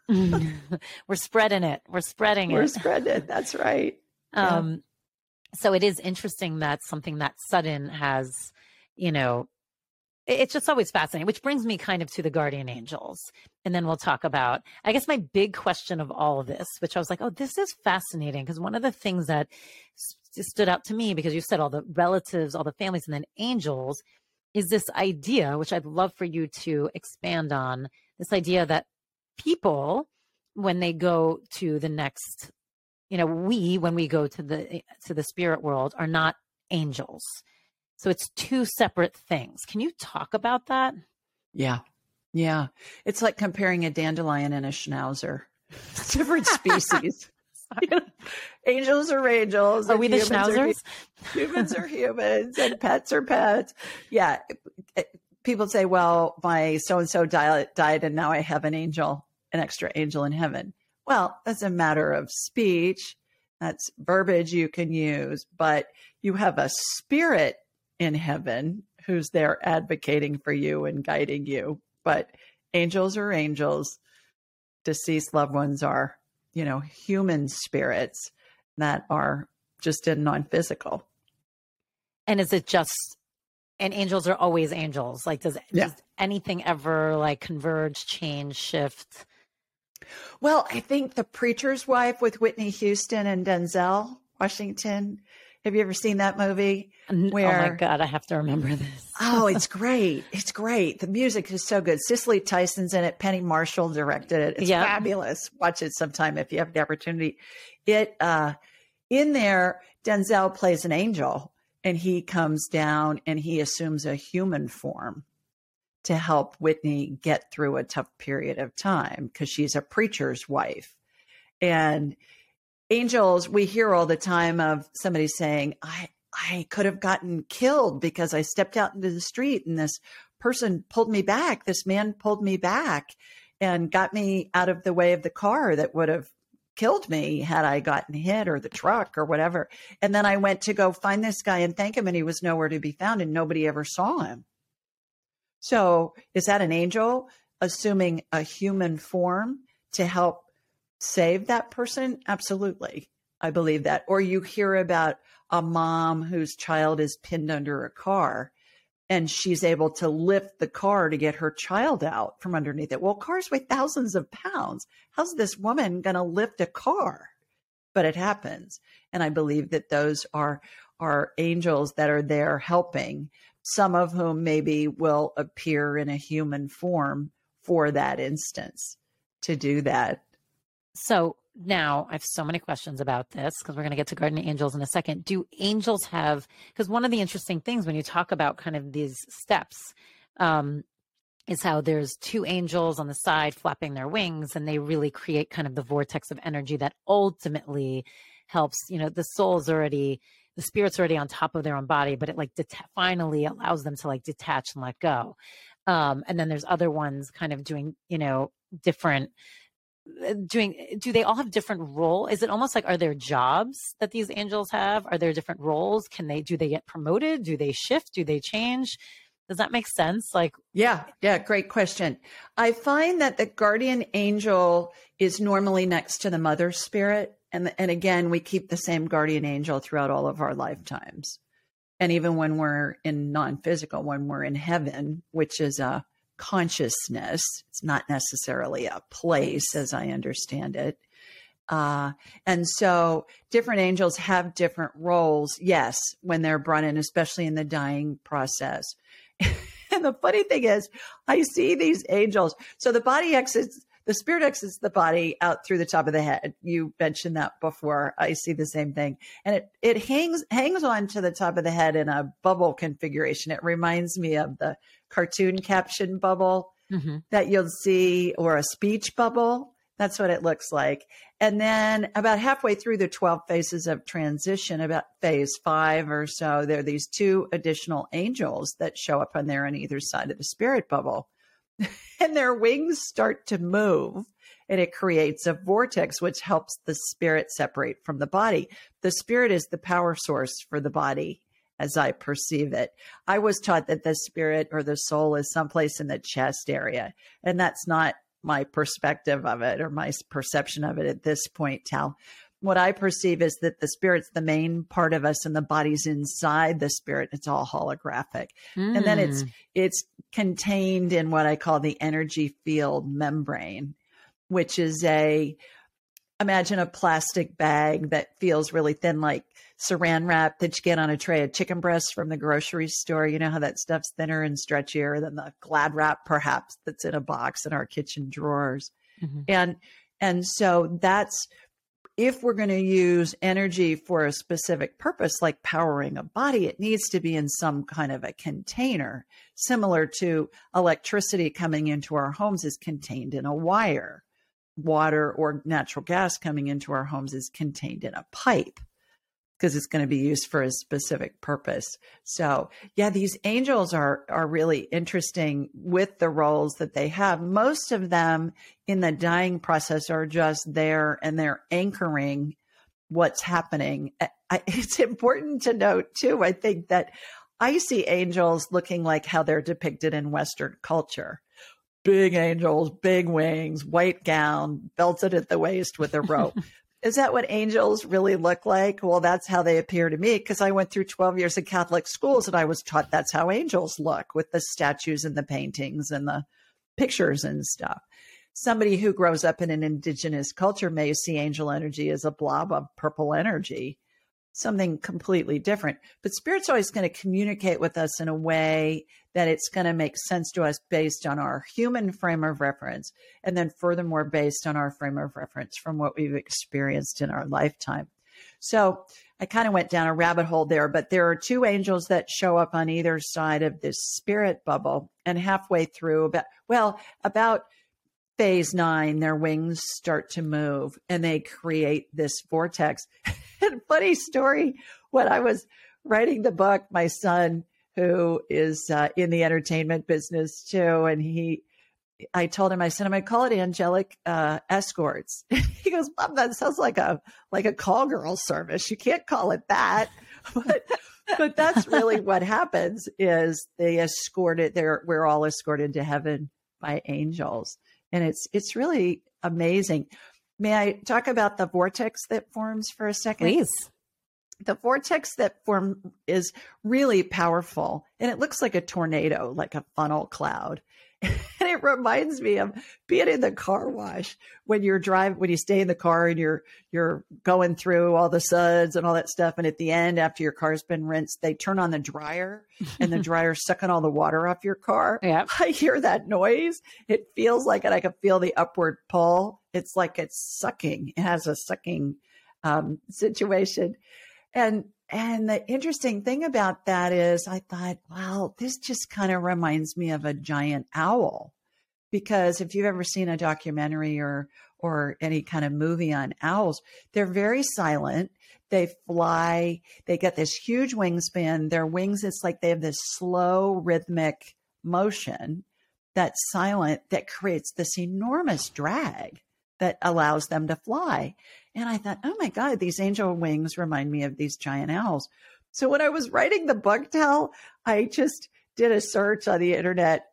We're spreading it. We're spreading We're it. spreading it. That's right. Yeah. Um, so it is interesting that something that sudden has, you know, it- it's just always fascinating, which brings me kind of to the guardian angels. And then we'll talk about, I guess, my big question of all of this, which I was like, oh, this is fascinating. Because one of the things that s- stood out to me, because you said all the relatives, all the families, and then angels, is this idea, which I'd love for you to expand on, this idea that people, when they go to the next, you know, we, when we go to the to the spirit world, are not angels. So it's two separate things. Can you talk about that? Yeah. Yeah. It's like comparing a dandelion and a schnauzer. Different species. You know, angels are angels. Are and we the humans are schnauzers? hu- humans are humans and pets are pets. Yeah. People say, well, my so-and-so died, died and now I have an angel, an extra angel in heaven. Well, that's a matter of speech. That's verbiage you can use, but you have a spirit in heaven who's there advocating for you and guiding you. But angels are angels. Deceased loved ones are, you know, human spirits that are just in non-physical. And is it just, and angels are always angels? Like, does, Yeah. does anything ever like converge, change, shift? Well, I think The Preacher's Wife with Whitney Houston and Denzel Washington. Have you ever seen that movie? Where, oh my God, I have to remember this. oh, it's great. It's great. The music is so good. Cicely Tyson's in it. Penny Marshall directed it. It's Yeah. fabulous. Watch it sometime if you have the opportunity. It, uh, in there, Denzel plays an angel and he comes down and he assumes a human form to help Whitney get through a tough period of time because she's a preacher's wife. And angels, we hear all the time of somebody saying, I, I could have gotten killed because I stepped out into the street and this person pulled me back. This man pulled me back and got me out of the way of the car that would have killed me had I gotten hit, or the truck or whatever. And then I went to go find this guy and thank him, and he was nowhere to be found and nobody ever saw him. So is that an angel assuming a human form to help save that person? Absolutely. I believe that. Or you hear about a mom whose child is pinned under a car and she's able to lift the car to get her child out from underneath it. Well, cars weigh thousands of pounds. How's this woman going to lift a car? But it happens. And I believe that those are, are angels that are there helping, some of whom maybe will appear in a human form for that instance to do that. So now I have so many questions about this because we're going to get to guardian angels in a second. Do angels have, because one of the interesting things when you talk about kind of these steps um, is how there's two angels on the side flapping their wings, and they really create kind of the vortex of energy that ultimately helps, you know, the soul's already, the spirit's already on top of their own body, but it like det- finally allows them to like detach and let go. Um, and then there's other ones kind of doing, you know, different doing, do they all have different role? Is it almost like, are there jobs that these angels have? Are there different roles? Can they, do they get promoted? Do they shift? Do they change? Does that make sense? Like, yeah, yeah, great question. I find that the guardian angel is normally next to the mother spirit. And, and again, we keep the same guardian angel throughout all of our lifetimes. And even when we're in non-physical, when we're in heaven, which is a consciousness, it's not necessarily a place as I understand it. Uh, and so different angels have different roles, yes, when they're brought in, especially in the dying process. And the funny thing is, I see these angels. So the body exits, the spirit exits the body out through the top of the head. You mentioned that before. I see the same thing. And it, it hangs, hangs on to the top of the head in a bubble configuration. It reminds me of the cartoon caption bubble mm-hmm. that you'll see, or a speech bubble. That's what it looks like. And then about halfway through the twelve phases of transition, about phase five or so, there are these two additional angels that show up on there on either side of the spirit bubble. And their wings start to move, and it creates a vortex, which helps the spirit separate from the body. The spirit is the power source for the body, as I perceive it. I was taught that the spirit or the soul is someplace in the chest area, and that's not my perspective of it or my perception of it at this point, Tal. What I perceive is that the spirit's the main part of us and the body's inside the spirit. It's all holographic. Mm. And then it's it's contained in what I call the energy field membrane, which is a, imagine a plastic bag that feels really thin, like saran wrap that you get on a tray of chicken breasts from the grocery store. You know how that stuff's thinner and stretchier than the Glad wrap, perhaps, that's in a box in our kitchen drawers. Mm-hmm. And and so that's, if we're going to use energy for a specific purpose, like powering a body, it needs to be in some kind of a container, similar to electricity coming into our homes is contained in a wire. Water or natural gas coming into our homes is contained in a pipe because it's going to be used for a specific purpose. So yeah, these angels are, are really interesting with the roles that they have. Most of them in the dying process are just there and they're anchoring what's happening. I, it's important to note too, I think, that I see angels looking like how they're depicted in Western culture. Big angels, big wings, white gown, belted at the waist with a rope. Is that what angels really look like? Well, that's how they appear to me, because I went through twelve years of Catholic schools and I was taught that's how angels look, with the statues and the paintings and the pictures and stuff. Somebody who grows up in an indigenous culture may see angel energy as a blob of purple energy, something completely different. But Spirit's always going to communicate with us in a way that it's going to make sense to us based on our human frame of reference, and then furthermore based on our frame of reference from what we've experienced in our lifetime. So I kind of went down a rabbit hole there, but there are two angels that show up on either side of this spirit bubble, and halfway through, about well, about phase nine, their wings start to move and they create this vortex. And funny story, when I was writing the book, my son, who is uh, in the entertainment business too, and he, I told him, I said, I'm going to call it angelic uh, escorts. He goes, Mom, that sounds like a like a call girl service. You can't call it that. But but that's really what happens. Is they escorted. They're we're all escorted to heaven by angels, and it's it's really amazing. May I talk about the vortex that forms for a second? Please. The vortex that form is really powerful, and it looks like a tornado, like a funnel cloud. And it reminds me of being in the car wash when you're driving, when you stay in the car and you're you're going through all the suds and all that stuff. And at the end, after your car's been rinsed, they turn on the dryer and the dryer's sucking all the water off your car. Yeah. I hear that noise. It feels like it. I can feel the upward pull. It's like it's sucking. It has a sucking um, situation. And and the interesting thing about that is I thought, wow, this just kind of reminds me of a giant owl. Because if you've ever seen a documentary or or any kind of movie on owls, they're very silent. They fly. They get this huge wingspan. Their wings, it's like they have this slow rhythmic motion that's silent that creates this enormous drag that allows them to fly. And I thought, oh my God, these angel wings remind me of these giant owls. So when I was writing the book, Tal, I just did a search on the internet,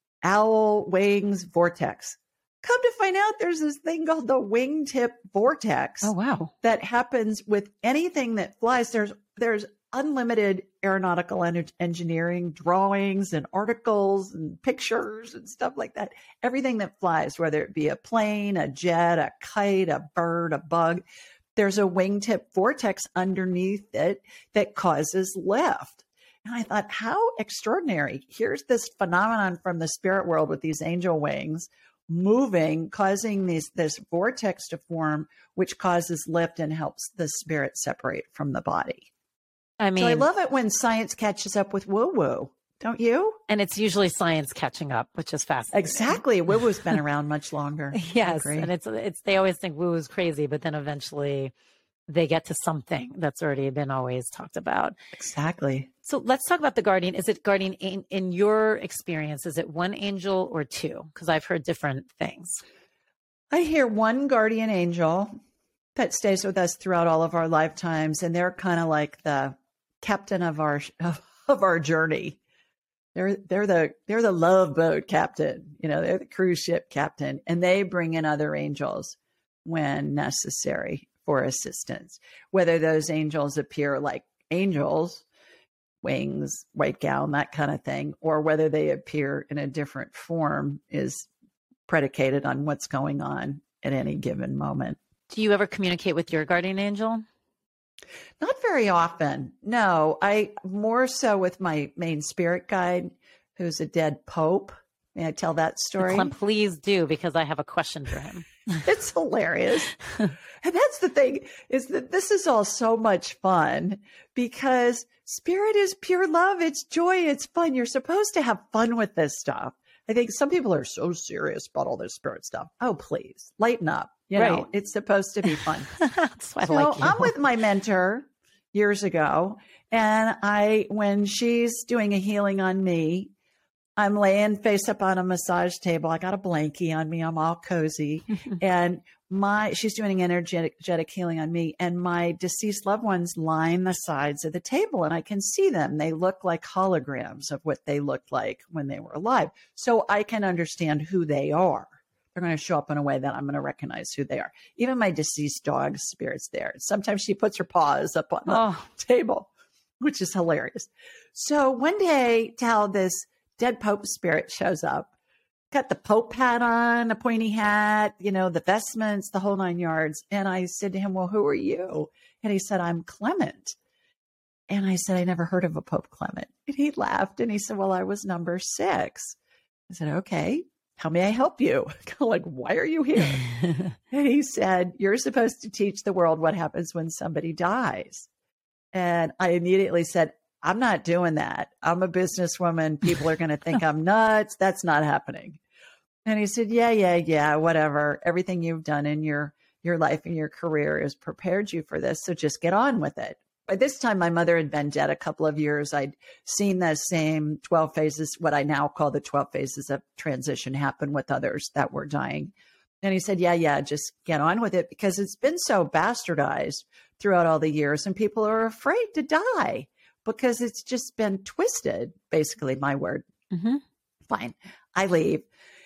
owl wings vortex. Come to find out there's this thing called the wingtip vortex. Oh, wow. That happens with anything that flies. There's, there's unlimited aeronautical en- engineering drawings and articles and pictures and stuff like that. Everything that flies, whether it be a plane, a jet, a kite, a bird, a bug, there's a wingtip vortex underneath it that causes lift. And I thought, how extraordinary. Here's this phenomenon from the spirit world with these angel wings moving, causing these, this vortex to form, which causes lift and helps the spirit separate from the body. I mean, so I love it when science catches up with woo-woo, don't you? And it's usually science catching up, which is fascinating. Exactly. Woo-woo's been around much longer. Yes. And it's, it's, they always think woo is crazy, but then eventually they get to something that's already been always talked about. Exactly. So let's talk about the guardian. Is it guardian in, in your experience? Is it one angel or two? Because I've heard different things. I hear one guardian angel that stays with us throughout all of our lifetimes. And they're kind of like the captain of our of, of our journey. They're they're the they're the love boat captain. You know, they're the cruise ship captain, and they bring in other angels when necessary for assistance. Whether those angels appear like angels, wings, white gown, that kind of thing, or whether they appear in a different form is predicated on what's going on at any given moment. Do you ever communicate with your guardian angel? Not very often. No, I more so with my main spirit guide, who's a dead pope. May I tell that story? Please do, because I have a question for him. It's hilarious. And that's the thing, is that this is all so much fun because spirit is pure love. It's joy. It's fun. You're supposed to have fun with this stuff. I think some people are so serious about all this spirit stuff. Oh, please lighten up. You Right. know, it's supposed to be fun. That's why I So like you. I'm with my mentor years ago, and I, when she's doing a healing on me, I'm laying face up on a massage table. I got a blankie on me. I'm all cozy, and my she's doing energetic, energetic healing on me, and my deceased loved ones line the sides of the table, and I can see them. They look like holograms of what they looked like when they were alive, so I can understand who they are. They're going to show up in a way that I'm going to recognize who they are. Even my deceased dog's spirit's there. Sometimes she puts her paws up on the Oh. table, which is hilarious. So one day, Tal, this dead Pope spirit shows up, got the Pope hat on, a pointy hat, you know, the vestments, the whole nine yards. And I said to him, well, who are you? And he said, I'm Clement. And I said, I never heard of a Pope Clement. And he laughed and he said, well, I was number six. I said, okay. How may I help you? Kind of like, why are you here? And he said, you're supposed to teach the world what happens when somebody dies. And I immediately said, I'm not doing that. I'm a businesswoman. People are going to think I'm nuts. That's not happening. And he said, yeah, yeah, yeah, whatever. Everything you've done in your, your life and your career has prepared you for this. So just get on with it. By this time, my mother had been dead a couple of years. I'd seen the same twelve phases, what I now call the twelve phases of transition, happen with others that were dying. And he said, yeah, yeah, just get on with it because it's been so bastardized throughout all the years and people are afraid to die because it's just been twisted, basically, my word. Mm-hmm. Fine. I leave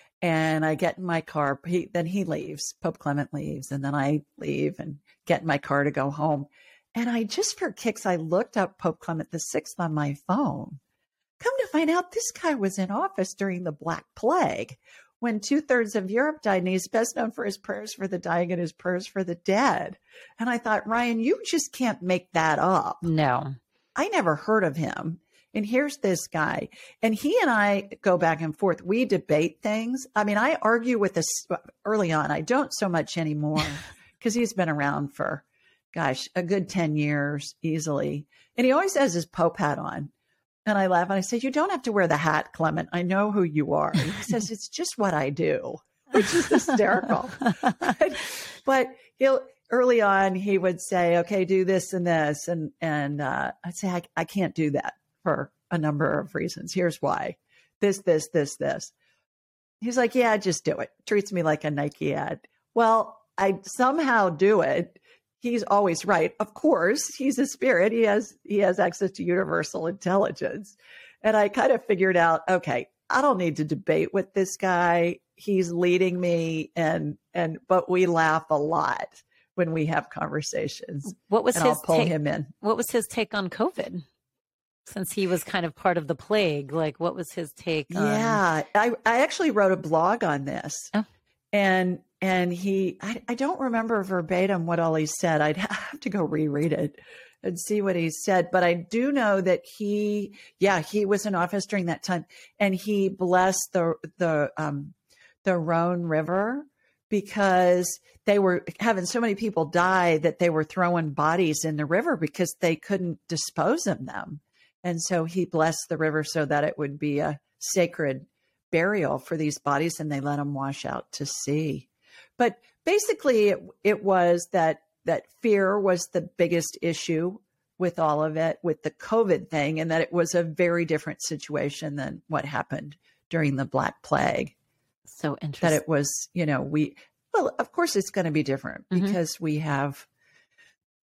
and I get in my car. He, then he leaves. Pope Clement leaves. And then I leave and get in my car to go home. And I just for kicks, I looked up Pope Clement the Sixth on my phone. Come to find out, this guy was in office during the Black Plague when two thirds of Europe died. And he's best known for his prayers for the dying and his prayers for the dead. And I thought, Ryan, you just can't make that up. No. I never heard of him. And here's this guy. And he and I go back and forth. We debate things. I mean, I argue with this early on. I don't so much anymore because he's been around for, gosh, a good ten years easily. And he always has his Pope hat on. And I laugh and I say, you don't have to wear the hat, Clement. I know who you are. And he says, it's just what I do, which is hysterical. but, but he'll, early on, he would say, okay, do this and this. And, and uh, I'd say, I, I can't do that for a number of reasons. Here's why. This, this, this, this. He's like, yeah, just do it. Treats me like a Nike ad. Well, I somehow do it. He's always right. Of course, he's a spirit. He has, he has access to universal intelligence. And I kind of figured out, okay, I don't need to debate with this guy. He's leading me and, and, but we laugh a lot when we have conversations. What was and his I'll pull take, him in. What was his take on COVID? Since he was kind of part of the plague, like what was his take on? Yeah, I, I actually wrote a blog on this. Oh. And and he, I, I don't remember verbatim what all he said. I'd have to go reread it and see what he said. But I do know that he, yeah, he was in office during that time, and he blessed the the um, the Rhone River because they were having so many people die that they were throwing bodies in the river because they couldn't dispose of them. And so he blessed the river so that it would be a sacred burial for these bodies, and they let them wash out to sea. But basically it, it was that that fear was the biggest issue with all of it, with the COVID thing, and that it was a very different situation than what happened during the Black Plague. So interesting. That it was, you know, we, well, of course it's going to be different Mm-hmm. because we have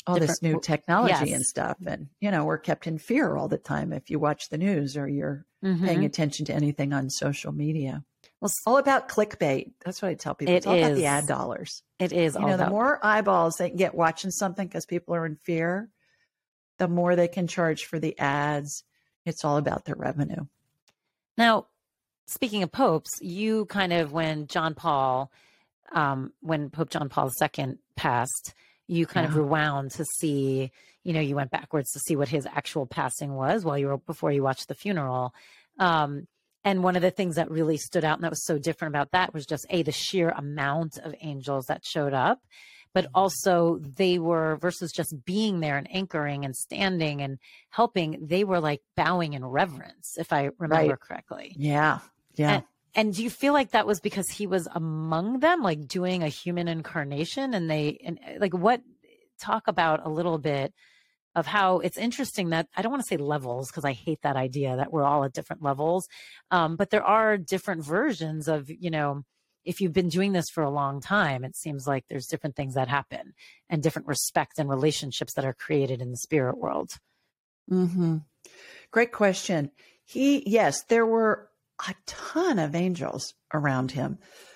all this new technology yes. and stuff. And, you know, we're kept in fear all the time if you watch the news or you're mm-hmm. paying attention to anything on social media. Well, it's all about clickbait. That's what I tell people. It it's all is. about the ad dollars. It is. You all know, about- the more eyeballs they can get watching something because people are in fear, the more they can charge for the ads. It's all about their revenue. Now, speaking of popes, you kind of, when John Paul, um, when Pope John Paul the Second passed, you kind yeah. of rewound to see, you know, you went backwards to see what his actual passing was while you were, before you watched the funeral. Um, and one of the things that really stood out and that was so different about that was just a, the sheer amount of angels that showed up, but also they were, versus just being there and anchoring and standing and helping, they were like bowing in reverence, if I remember right. correctly. Yeah. Yeah. And, and do you feel like that was because he was among them, like doing a human incarnation, and they, and like what, talk about a little bit of how it's interesting that, I don't want to say levels, because I hate that idea that we're all at different levels. Um, but there are different versions of, you know, if you've been doing this for a long time, it seems like there's different things that happen and different respect and relationships that are created in the spirit world. Mm-hmm. Great question. He, yes, there were a ton of angels around him.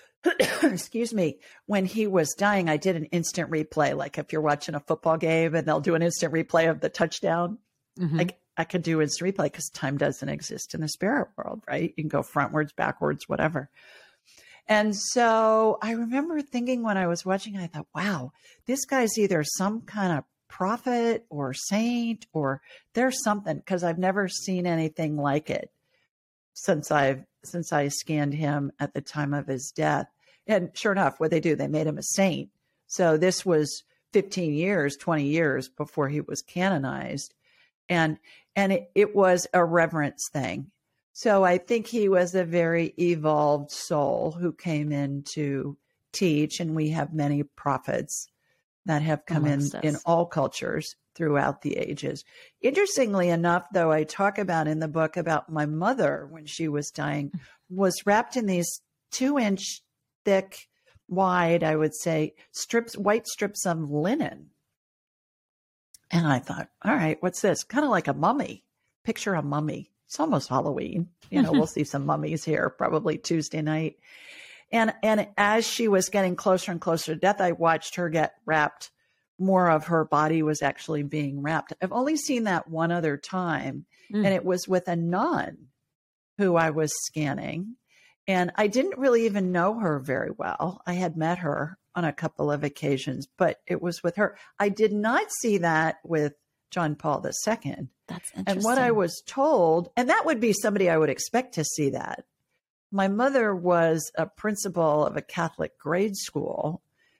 Excuse me. When he was dying, I did an instant replay. Like if you're watching a football game and they'll do an instant replay of the touchdown, mm-hmm. I, I could do instant replay because time doesn't exist in the spirit world, right? You can go frontwards, backwards, whatever. And so I remember thinking when I was watching, I thought, wow, this guy's either some kind of prophet or saint or there's something, because I've never seen anything like it since I've since I scanned him at the time of his death. And sure enough, what they do, they made him a saint. So this was fifteen years, twenty years before he was canonized. And and it, it was a reverence thing. So I think he was a very evolved soul who came in to teach. And we have many prophets that have come in, in all cultures throughout the ages. Interestingly enough, though, I talk about in the book about my mother when she was dying, was wrapped in these two inch thick, wide, I would say, strips, white strips of linen. And I thought, all right, what's this? Kind of like a mummy. Picture a mummy. It's almost Halloween. You know, we'll see some mummies here probably Tuesday night. And and as she was getting closer and closer to death, I watched her get wrapped. More of her body was actually being wrapped. I've only seen that one other time, mm. and it was with a nun who I was scanning. And I didn't really even know her very well. I had met her on a couple of occasions, but it was with her. I did not see that with John Paul the Second. That's interesting. And what I was told, and that would be somebody I would expect to see that. My mother was a principal of a Catholic grade school.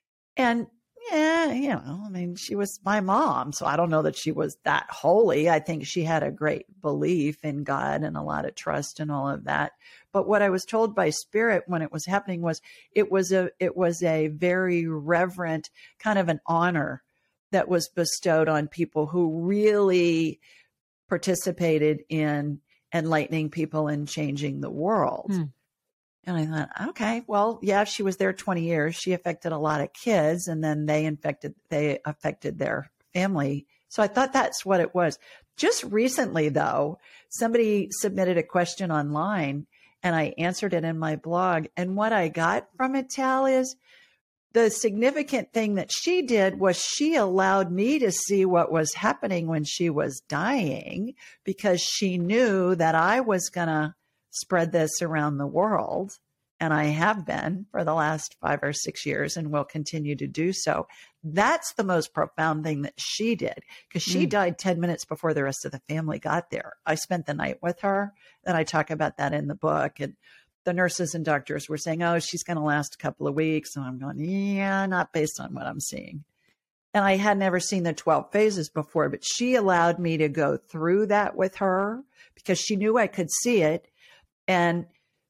And yeah, you know, I mean, she was my mom. So I don't know that she was that holy. I think she had a great belief in God and a lot of trust and all of that. But what I was told by Spirit when it was happening was it was a it was a very reverent kind of an honor that was bestowed on people who really participated in enlightening people and changing the world. Mm. And I thought, okay, well, yeah, she was there twenty years. She affected a lot of kids, and then they infected, they affected their family. So I thought that's what it was. Just recently, though, somebody submitted a question online, and I answered it in my blog. And what I got from it, Tal, is the significant thing that she did was she allowed me to see what was happening when she was dying, because she knew that I was going to spread this around the world. And I have been for the last five or six years and will continue to do so. That's the most profound thing that she did, because she mm. died ten minutes before the rest of the family got there. I spent the night with her, and I talk about that in the book. And the nurses and doctors were saying, oh, she's going to last a couple of weeks. And I'm going, yeah, not based on what I'm seeing. And I had never seen the twelve phases before, but she allowed me to go through that with her because she knew I could see it. And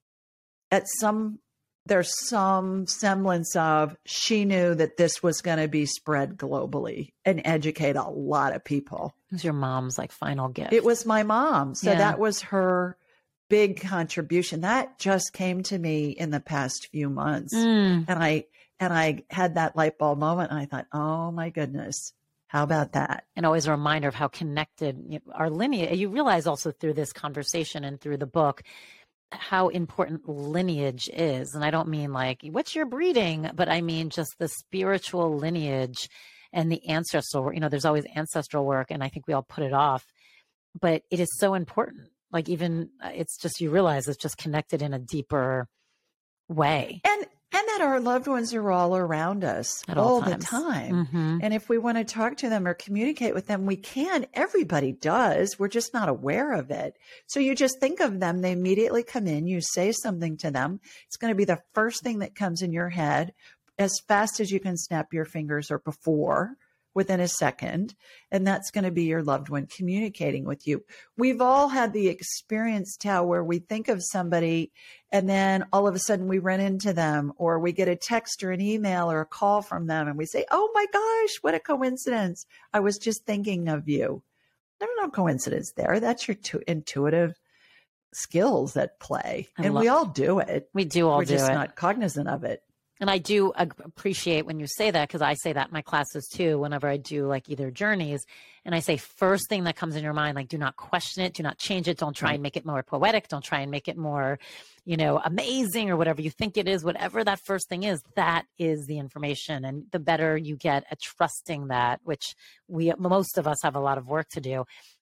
at some, there's some semblance of, she knew that this was going to be spread globally and educate a lot of people. It was your mom's like final gift. It was my mom. So yeah. that was her big contribution. That just came to me in the past few months. Mm. And I, and I had that light bulb moment, and I thought, oh my goodness, How about that? And always a reminder of how connected you know, our lineage. You realize also through this conversation and through the book how important lineage is. And I don't mean like, what's your breeding? But I mean just the spiritual lineage and the ancestral, you know, there's always ancestral work, and I think we all put it off. But it is so important. Like even, it's just, you realize it's just connected in a deeper way. And And that our loved ones are all around us At all all the times. time. Mm-hmm. And if we want to talk to them or communicate with them, we can. Everybody does. We're just not aware of it. So you just think of them. They immediately come in. You say something to them. It's going to be the first thing that comes in your head as fast as you can snap your fingers or before, within a second. And that's going to be your loved one communicating with you. We've all had the experience, Tao, where we think of somebody and then all of a sudden we run into them, or we get a text or an email or a call from them and we say, oh my gosh, what a coincidence. I was just thinking of you. There's no coincidence there. That's your tu- intuitive skills at play. I And love- we all do it. We do all We're do just it. not cognizant of it. And I do ag- appreciate when you say that, because I say that in my classes too, whenever I do like either journeys. And I say, first thing that comes in your mind, like, do not question it. Do not change it. Don't try and make it more poetic. Don't try and make it more, you know, amazing or whatever you think it is. Whatever that first thing is, that is the information. And the better you get at trusting that, which we, most of us have a lot of work to do.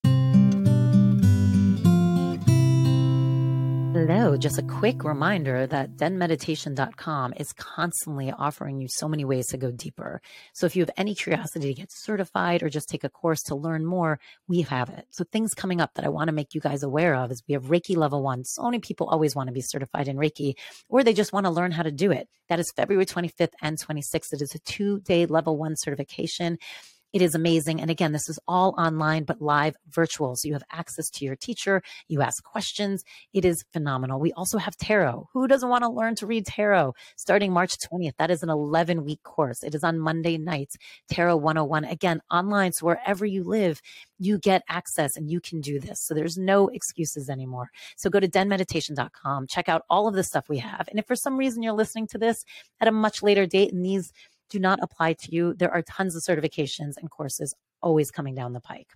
Hello, just a quick reminder that den meditation dot com is constantly offering you so many ways to go deeper. So if you have any curiosity to get certified or just take a course to learn more, we have it. So things coming up that I want to make you guys aware of is we have Reiki level one. So many people always want to be certified in Reiki, or they just want to learn how to do it. That is February twenty-fifth and twenty-sixth. It is a two-day level one certification. It is amazing. And again, this is all online, but live virtual. So you have access to your teacher. You ask questions. It is phenomenal. We also have tarot. Who doesn't want to learn to read tarot? Starting March twentieth. That is an eleven week course. It is on Monday nights. Tarot one oh one. Again, online. So wherever you live, you get access and you can do this. So there's no excuses anymore. So go to den meditation dot com. Check out all of the stuff we have. And if for some reason you're listening to this at a much later date and these do not apply to you, there are tons of certifications and courses always coming down the pike.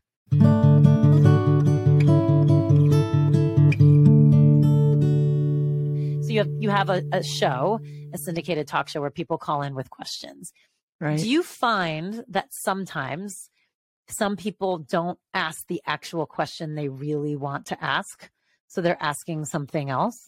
So you have you have a, a show, a syndicated talk show where people call in with questions. Right. Do you find that sometimes some people don't ask the actual question they really want to ask? So they're asking something else?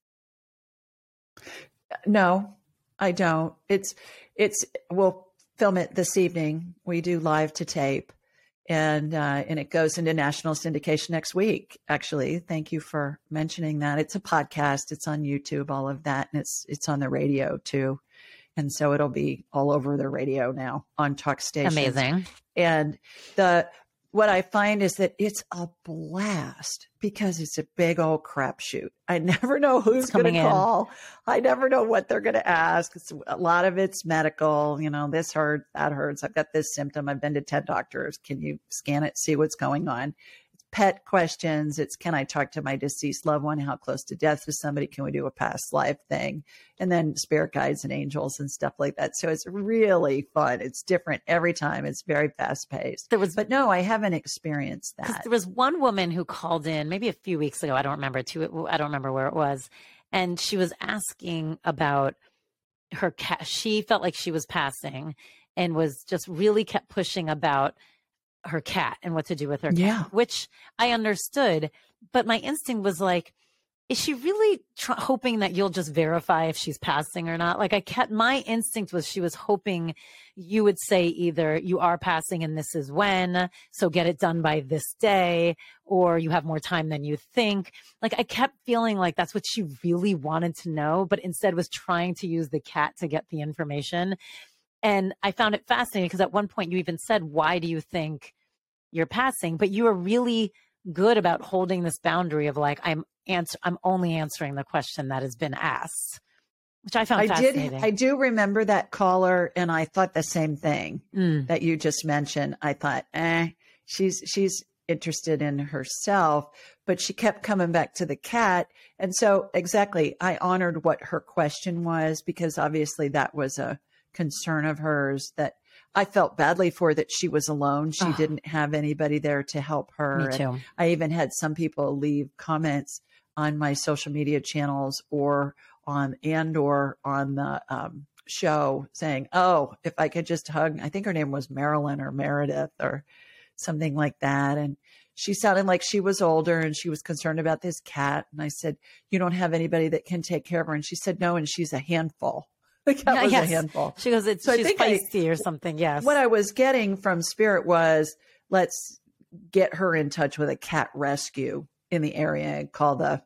No, I don't. It's, it's, we'll film it this evening. We do live to tape, and, uh, and it goes into national syndication next week. Actually, thank you for mentioning that. It's a podcast. It's on YouTube, all of that. And it's, it's on the radio too. And so it'll be all over the radio now on talk stations. Amazing. And the, what I find is that it's a blast because it's a big old crapshoot. I never know who's going to call. I never know what they're going to ask. It's, a lot of it's medical. You know, this hurts, that hurts. I've got this symptom. I've been to ten doctors. Can you scan it, see what's going on? It's pet questions. It's, can I talk to my deceased loved one? How close to death is somebody? Can we do a past life thing? And then spirit guides and angels and stuff like that. So it's really fun. It's different every time. It's very fast paced. There was, but no, I haven't experienced that. There was one woman who called in maybe a few weeks ago. I don't remember too. I don't remember where it was. And she was asking about her cat. She felt like she was passing and was just really kept pushing about her cat and what to do with her yeah. cat, which I understood. But my instinct was like, is she really tr- hoping that you'll just verify if she's passing or not? Like I kept, my instinct was she was hoping you would say either you are passing and this is when, so get it done by this day, or you have more time than you think. Like I kept feeling like that's what she really wanted to know, but instead was trying to use the cat to get the information. And I found it fascinating because at one point you even said, why do you think you're passing? But you were really good about holding this boundary of like, I'm answer, I'm only answering the question that has been asked, which I found I fascinating. did. I do remember that caller, and I thought the same thing mm. that you just mentioned. I thought, eh, she's she's interested in herself, but she kept coming back to the cat. And so exactly, I honored what her question was because obviously that was a concern of hers that I felt badly for her that she was alone. She Oh. didn't have anybody there to help her. Me And too. I even had some people leave comments on my social media channels or on and or on the um, show saying, oh, if I could just hug, I think her name was Marilyn or Meredith or something like that. And she sounded like she was older and she was concerned about this cat. And I said, you don't have anybody that can take care of her. And she said, no. And she's a handful. The cat Yeah, was yes. a handful. She goes, it's So I she's think I- feisty or something. Yes. What I was getting from Spirit was, let's get her in touch with a cat rescue in the area and call the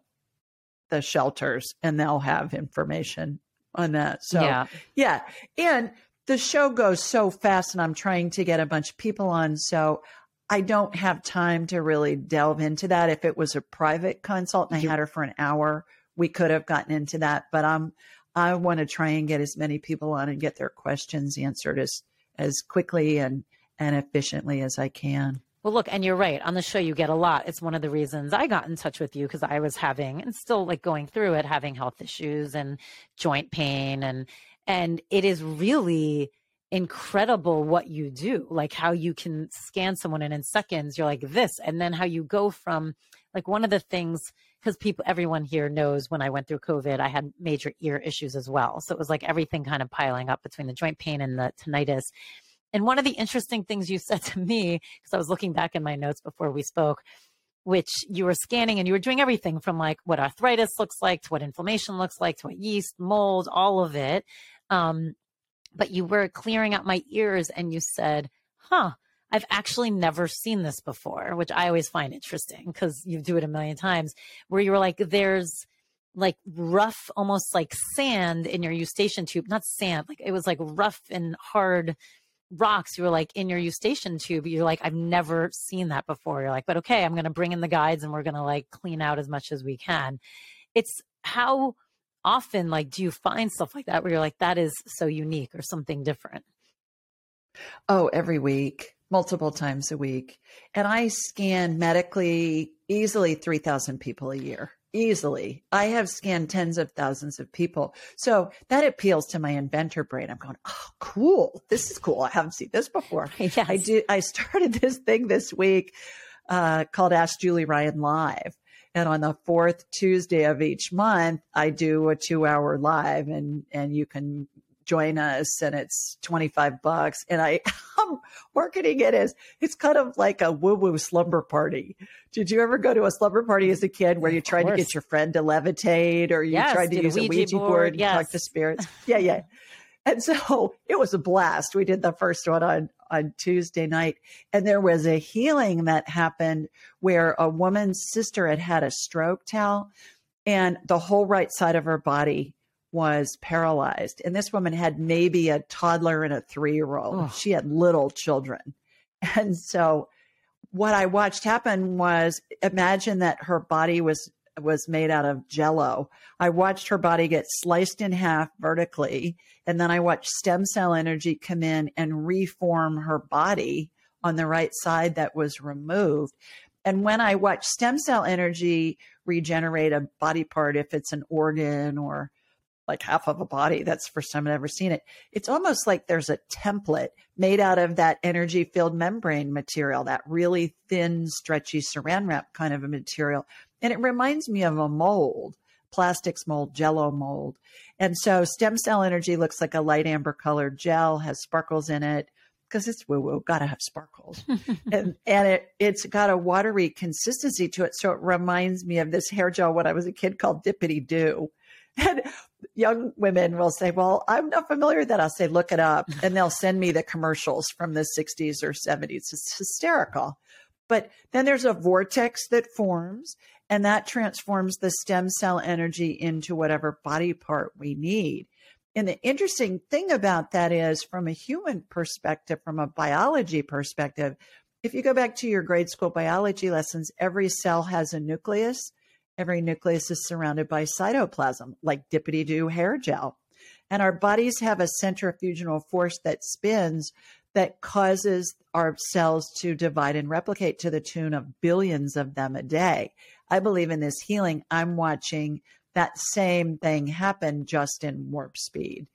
the shelters, and they'll have information on that. So Yeah. yeah. And the show goes so fast, and I'm trying to get a bunch of people on. So I don't have time to really delve into that. If it was a private consult and I had her for an hour, we could have gotten into that. But I'm, I want to try and get as many people on and get their questions answered as, as quickly and, and efficiently as I can. Well, look, and you're right. On the show, you get a lot. It's one of the reasons I got in touch with you, because I was having, and still like going through it, having health issues and joint pain. And, and it is really incredible what you do, like how you can scan someone and in seconds you're like this. And then how you go from, like, one of the things, because people, everyone here knows when I went through COVID, I had major ear issues as well. So it was like everything kind of piling up between the joint pain and the tinnitus. And one of the interesting things you said to me, because I was looking back in my notes before we spoke, which you were scanning and you were doing everything from like what arthritis looks like to what inflammation looks like to what yeast, mold, all of it. Um, but you were clearing out my ears and you said, huh, I've actually never seen this before, which I always find interesting because you do it a million times, where you were like, there's like rough, almost like sand in your eustachian tube, not sand, like it was like rough and hard rocks. You were like in your eustachian tube. You're like, I've never seen that before. You're like, but okay, I'm going to bring in the guides and we're going to like clean out as much as we can. It's how often like do you find stuff like that where you're like, that is so unique or something different? Oh, every week, multiple times a week. And I scan medically easily three thousand people a year. Easily. I have scanned tens of thousands of people. So that appeals to my inventor brain. I'm going, oh, cool. This is cool. I haven't seen this before. Yes. I did. I started this thing this week uh, called Ask Julie Ryan Live. And on the fourth Tuesday of each month, I do a two hour live and, and you can join us and it's twenty-five bucks. And I, I'm marketing it as, it's kind of like a woo woo slumber party. Did you ever go to a slumber party as a kid where you tried to get your friend to levitate or you Yes, tried to did a use a Ouija Ouija board, board, and yes. talk to spirits? Yeah, yeah. And so it was a blast. We did the first one on, on Tuesday night. And there was a healing that happened where a woman's sister had had a stroke, Tal, and the whole right side of her body was paralyzed. And this woman had maybe a toddler and a three-year-old. Oh. She had little children. And so what I watched happen was, imagine that her body was was made out of jello. I watched her body get sliced in half vertically, and then I watched stem cell energy come in and reform her body on the right side that was removed. And when I watch stem cell energy regenerate a body part, if it's an organ or like half of a body, that's the first time I've ever seen it. It's almost like there's a template made out of that energy filled membrane material, that really thin, stretchy saran wrap kind of a material. And it reminds me of a mold, plastics mold, jello mold. And so stem cell energy looks like a light amber colored gel, has sparkles in it, because it's woo woo, gotta have sparkles. and and it, it's got a watery consistency to it. So it reminds me of this hair gel when I was a kid called Dippity Doo. And young women will say, well, I'm not familiar with that. I'll say, look it up. And they'll send me the commercials from the sixties or seventies. It's hysterical. But then there's a vortex that forms, and that transforms the stem cell energy into whatever body part we need. And the interesting thing about that is, from a human perspective, from a biology perspective, if you go back to your grade school biology lessons, every cell has a nucleus. Every nucleus is surrounded by cytoplasm, like Dippity-Doo hair gel. And our bodies have a centrifugal force that spins that causes our cells to divide and replicate to the tune of billions of them a day. I believe in this healing. I'm watching that same thing happen just in warp speed.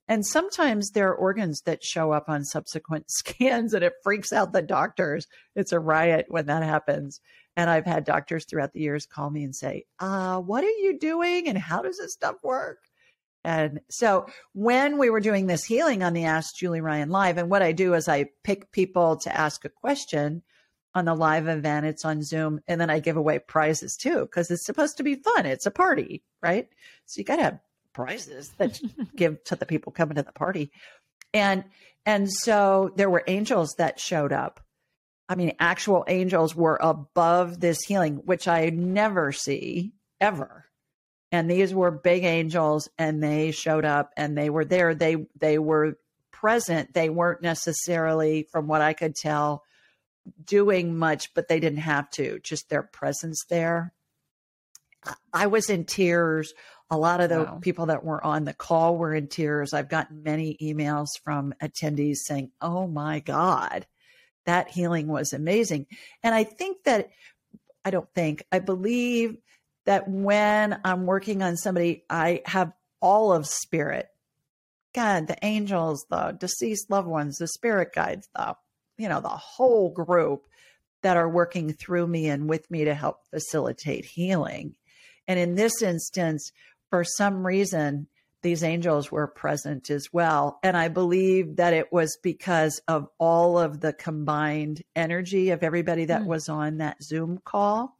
And sometimes there are organs that show up on subsequent scans and it freaks out the doctors. It's a riot when that happens. And I've had doctors throughout the years call me and say, uh, what are you doing? And how does this stuff work? And so when we were doing this healing on the Ask Julie Ryan Live, and what I do is I pick people to ask a question on the live event. It's on Zoom. And then I give away prizes too, because it's supposed to be fun. It's a party, right? So you got to have prizes that you give to the people coming to the party. And, and so there were angels that showed up. I mean, actual angels were above this healing, which I never see ever. And these were big angels, and they showed up and they were there. They, they were present. They weren't necessarily, from what I could tell, doing much, but they didn't have to, just their presence there. I was in tears. A lot of the wow. people that were on the call were in tears. I've gotten many emails from attendees saying, oh my God, that healing was amazing. And I think that, I don't think, I believe that when I'm working on somebody, I have all of spirit. God, the angels, the deceased loved ones, the spirit guides, the, you know, the whole group that are working through me and with me to help facilitate healing. And in this instance, for some reason, these angels were present as well. And I believe that it was because of all of the combined energy of everybody that mm. was on that Zoom call.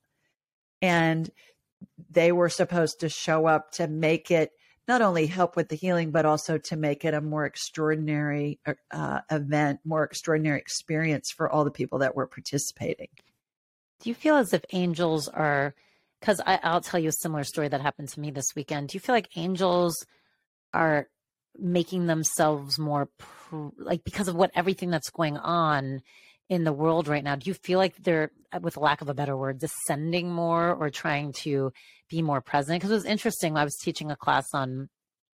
And they were supposed to show up to make it not only help with the healing, but also to make it a more extraordinary uh, event, more extraordinary experience for all the people that were participating. Do you feel as if angels are, because I'll tell you a similar story that happened to me this weekend. Do you feel like angels are making themselves more, pr- like because of what everything that's going on in the world right now, do you feel like they're, with lack of a better word, descending more or trying to be more present? Because it was interesting. I was teaching a class on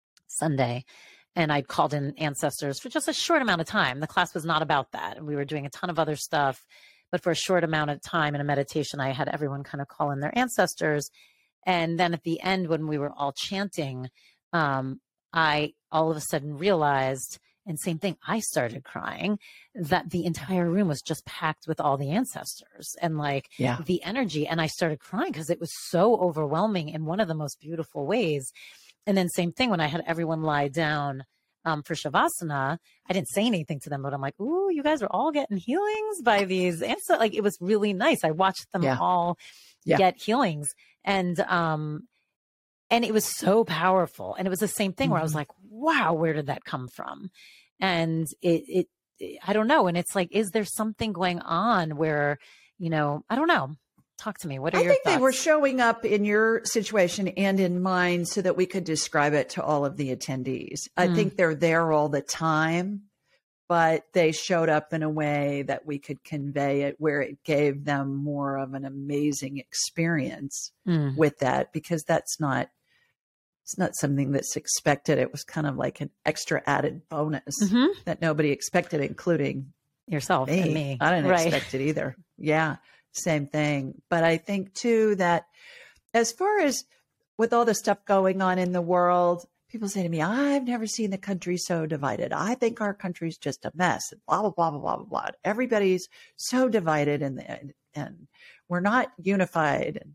Sunday and I called in ancestors for just a short amount of time. The class was not about that. And we were doing a ton of other stuff, but for a short amount of time in a meditation, I had everyone kind of call in their ancestors. And then at the end, when we were all chanting, um, I all of a sudden realized, and same thing, I started crying, that the entire room was just packed with all the ancestors and like yeah. the energy. And I started crying because it was so overwhelming in one of the most beautiful ways. And then same thing when I had everyone lie down um, for Shavasana, I didn't say anything to them, but I'm like, ooh, you guys are all getting healings by these ancestors. Like it was really nice. I watched them yeah. all yeah. get healings. And, um, and it was so powerful. And it was the same thing mm-hmm. where I was like, wow, where did that come from? And it, it, I don't know. And it's like, is there something going on where, you know, I don't know. Talk to me. What are I your think thoughts? They were showing up in your situation and in mine so that we could describe it to all of the attendees. Mm. I think they're there all the time, but they showed up in a way that we could convey it where it gave them more of an amazing experience mm. with that, because that's not, it's not something that's expected. It was kind of like an extra added bonus mm-hmm. that nobody expected, including yourself me. and me. I didn't right. expect it either. Yeah, same thing. But I think too that as far as with all the stuff going on in the world, people say to me, I've never seen the country so divided. I think our country's just a mess. And blah, blah, blah, blah, blah, blah, blah. Everybody's so divided and, and, and we're not unified. And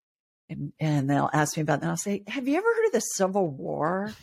And, and they'll ask me about that. And I'll say, have you ever heard of the Civil War?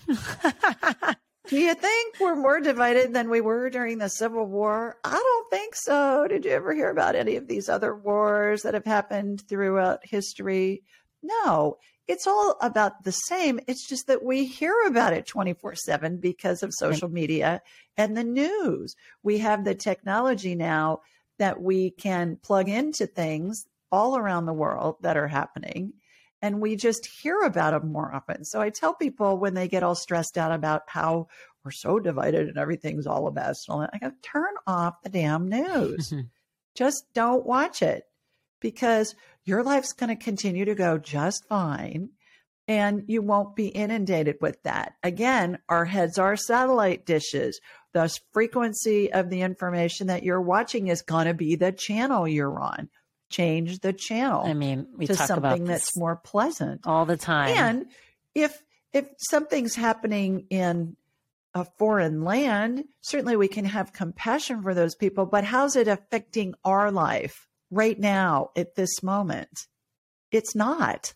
Do you think we're more divided than we were during the Civil War? I don't think so. Did you ever hear about any of these other wars that have happened throughout history? No, it's all about the same. It's just that we hear about it twenty-four seven because of social media and the news. We have the technology now that we can plug into things all around the world that are happening. And we just hear about them more often. So I tell people when they get all stressed out about how we're so divided and everything's all a mess, I go, turn off the damn news. Just don't watch it, because your life's going to continue to go just fine and you won't be inundated with that. Again, our heads are satellite dishes. The frequency of the information that you're watching is going to be the channel you're on. Change the channel. I mean, we to talk something about that's more pleasant all the time. And if if something's happening in a foreign land, certainly we can have compassion for those people, but how's it affecting our life right now at this moment? It's not.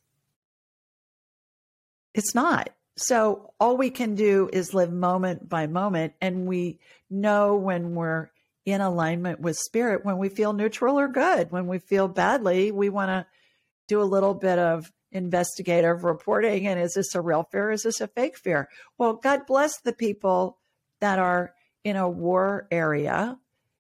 It's not. So all we can do is live moment by moment, and we know when we're in alignment with spirit, when we feel neutral or good. When we feel badly, we want to do a little bit of investigative reporting. And is this a real fear? Is this a fake fear? Well, God bless the people that are in a war area.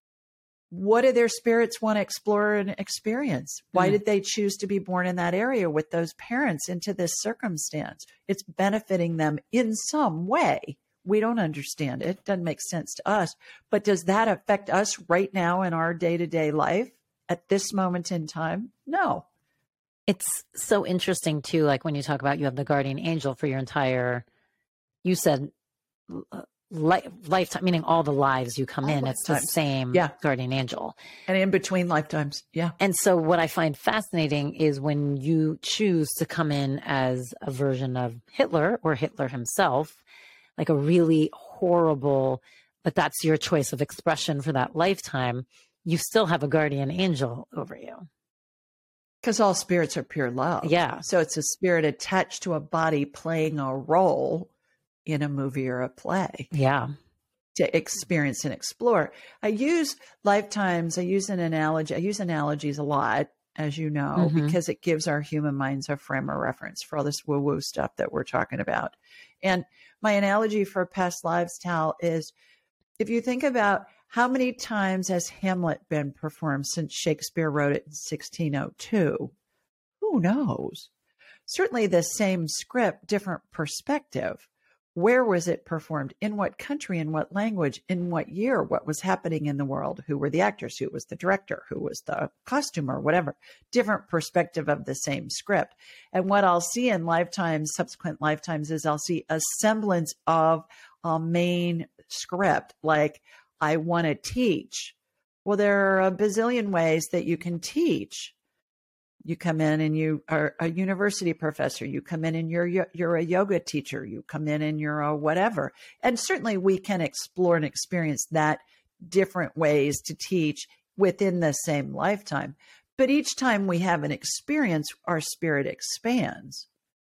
What do their spirits want to explore and experience? Why mm. did they choose to be born in that area with those parents into this circumstance? It's benefiting them in some way. We don't understand it. It doesn't make sense to us. But does that affect us right now in our day-to-day life at this moment in time? No. It's so interesting too, like when you talk about you have the guardian angel for your entire, you said uh, li- lifetime, meaning all the lives you come all in, lifetimes. It's the same yeah. guardian angel. And in between lifetimes, yeah. And so what I find fascinating is when you choose to come in as a version of Hitler or Hitler himself, like a really horrible, but that's your choice of expression for that lifetime, you still have a guardian angel over you. Because all spirits are pure love. Yeah. So it's a spirit attached to a body playing a role in a movie or a play. Yeah. To experience and explore. I use lifetimes, I use an analogy, I use analogies a lot, as you know, mm-hmm. because it gives our human minds a frame of reference for all this woo-woo stuff that we're talking about. And my analogy for past lives, Tal, is if you think about how many times has Hamlet been performed since Shakespeare wrote it in sixteen oh two? Who knows? Certainly the same script, different perspective. Where was it performed? In what country? In what language? In what year? What was happening in the world? Who were the actors? Who was the director? Who was the costumer? Whatever. Different perspective of the same script. And what I'll see in lifetimes, subsequent lifetimes, is I'll see a semblance of a main script, like I want to teach. Well, there are a bazillion ways that you can teach. You come in and you are a university professor. You come in and you're you're a yoga teacher. You come in and you're a whatever. And certainly we can explore and experience that different ways to teach within the same lifetime. But each time we have an experience, our spirit expands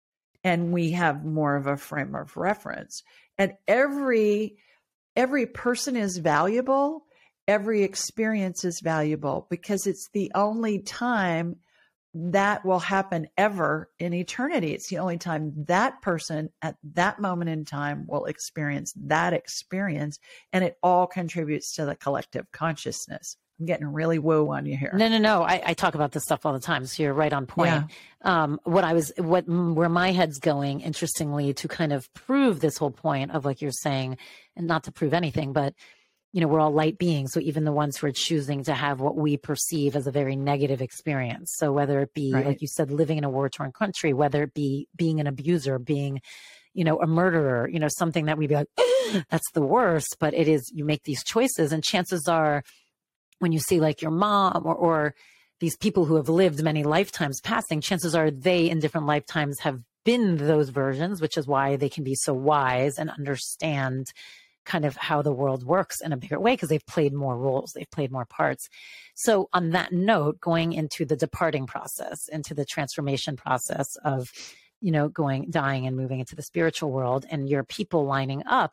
and we have more of a frame of reference. And every every person is valuable. Every experience is valuable because it's the only time that will happen ever in eternity. It's the only time that person at that moment in time will experience that experience, and it all contributes to the collective consciousness. I'm getting really woo on you here. No, no, no. I, I talk about this stuff all the time, so you're right on point. Yeah. Um, what I was, what where my head's going, interestingly, to kind of prove this whole point of, like you're saying, and not to prove anything, but you know, we're all light beings. So even the ones who are choosing to have what we perceive as a very negative experience. So whether it be, right. like you said, living in a war-torn country, whether it be being an abuser, being, you know, a murderer, you know, something that we'd be like, that's the worst, but it is, you make these choices. And chances are when you see like your mom or, or these people who have lived many lifetimes passing, chances are they in different lifetimes have been those versions, which is why they can be so wise and understand kind of how the world works in a bigger way because they've played more roles, they've played more parts. So on that note, going into the departing process, into the transformation process of, you know, going, dying and moving into the spiritual world and your people lining up,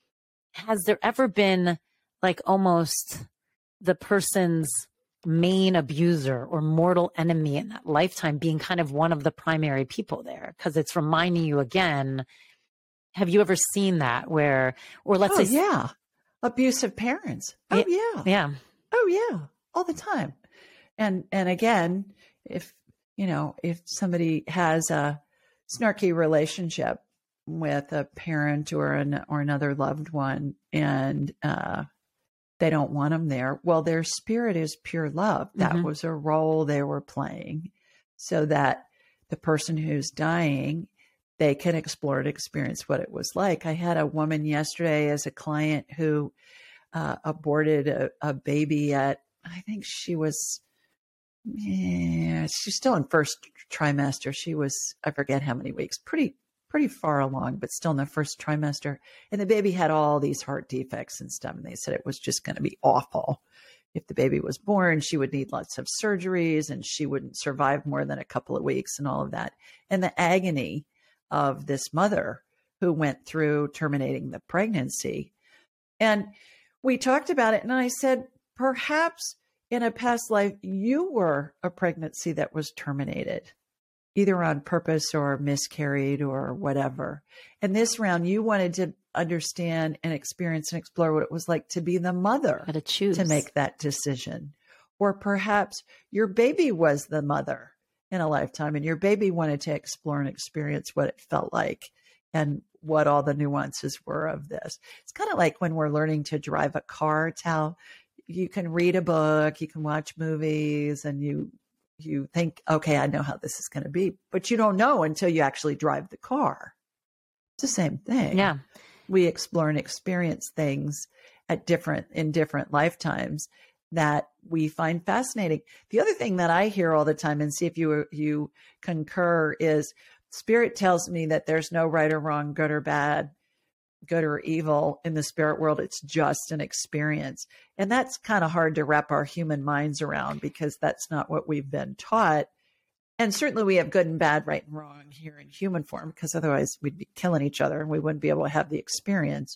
has there ever been like almost the person's main abuser or mortal enemy in that lifetime being kind of one of the primary people there? Because it's reminding you again. Have you ever seen that where, or let's oh, say, yeah, abusive parents. Oh yeah. Yeah. Oh yeah. All the time. And, and again, if, you know, if somebody has a snarky relationship with a parent or an, or another loved one and, uh, they don't want them there. Well, their spirit is pure love. That mm-hmm. was a role they were playing so that the person who's dying, they can explore and experience what it was like. I had a woman yesterday as a client who uh, aborted a, a baby at, I think she was, yeah, she's still in first trimester. She was, I forget how many weeks, pretty, pretty far along, but still in the first trimester. And the baby had all these heart defects and stuff. And they said it was just going to be awful. If the baby was born, she would need lots of surgeries and she wouldn't survive more than a couple of weeks and all of that. And the agony of this mother who went through terminating the pregnancy. And we talked about it. And I said, perhaps in a past life, you were a pregnancy that was terminated, either on purpose or miscarried or whatever. And this round, you wanted to understand and experience and explore what it was like to be the mother, How to choose to make that decision. Or perhaps your baby was the mother in a lifetime and your baby wanted to explore and experience what it felt like and what all the nuances were of this. It's kind of like when we're learning to drive a car. It's how you can read a book, you can watch movies, and you you think, okay, I know how this is going to be, but you don't know until you actually drive the car. It's the same thing. Yeah. We explore and experience things at different, in different lifetimes that we find fascinating. The other thing that I hear all the time, and see if you, you concur, is spirit tells me that there's no right or wrong, good or bad, good or evil in the spirit world. It's just an experience. And that's kind of hard to wrap our human minds around because that's not what we've been taught. And certainly we have good and bad, right and wrong here in human form, because otherwise we'd be killing each other and we wouldn't be able to have the experience.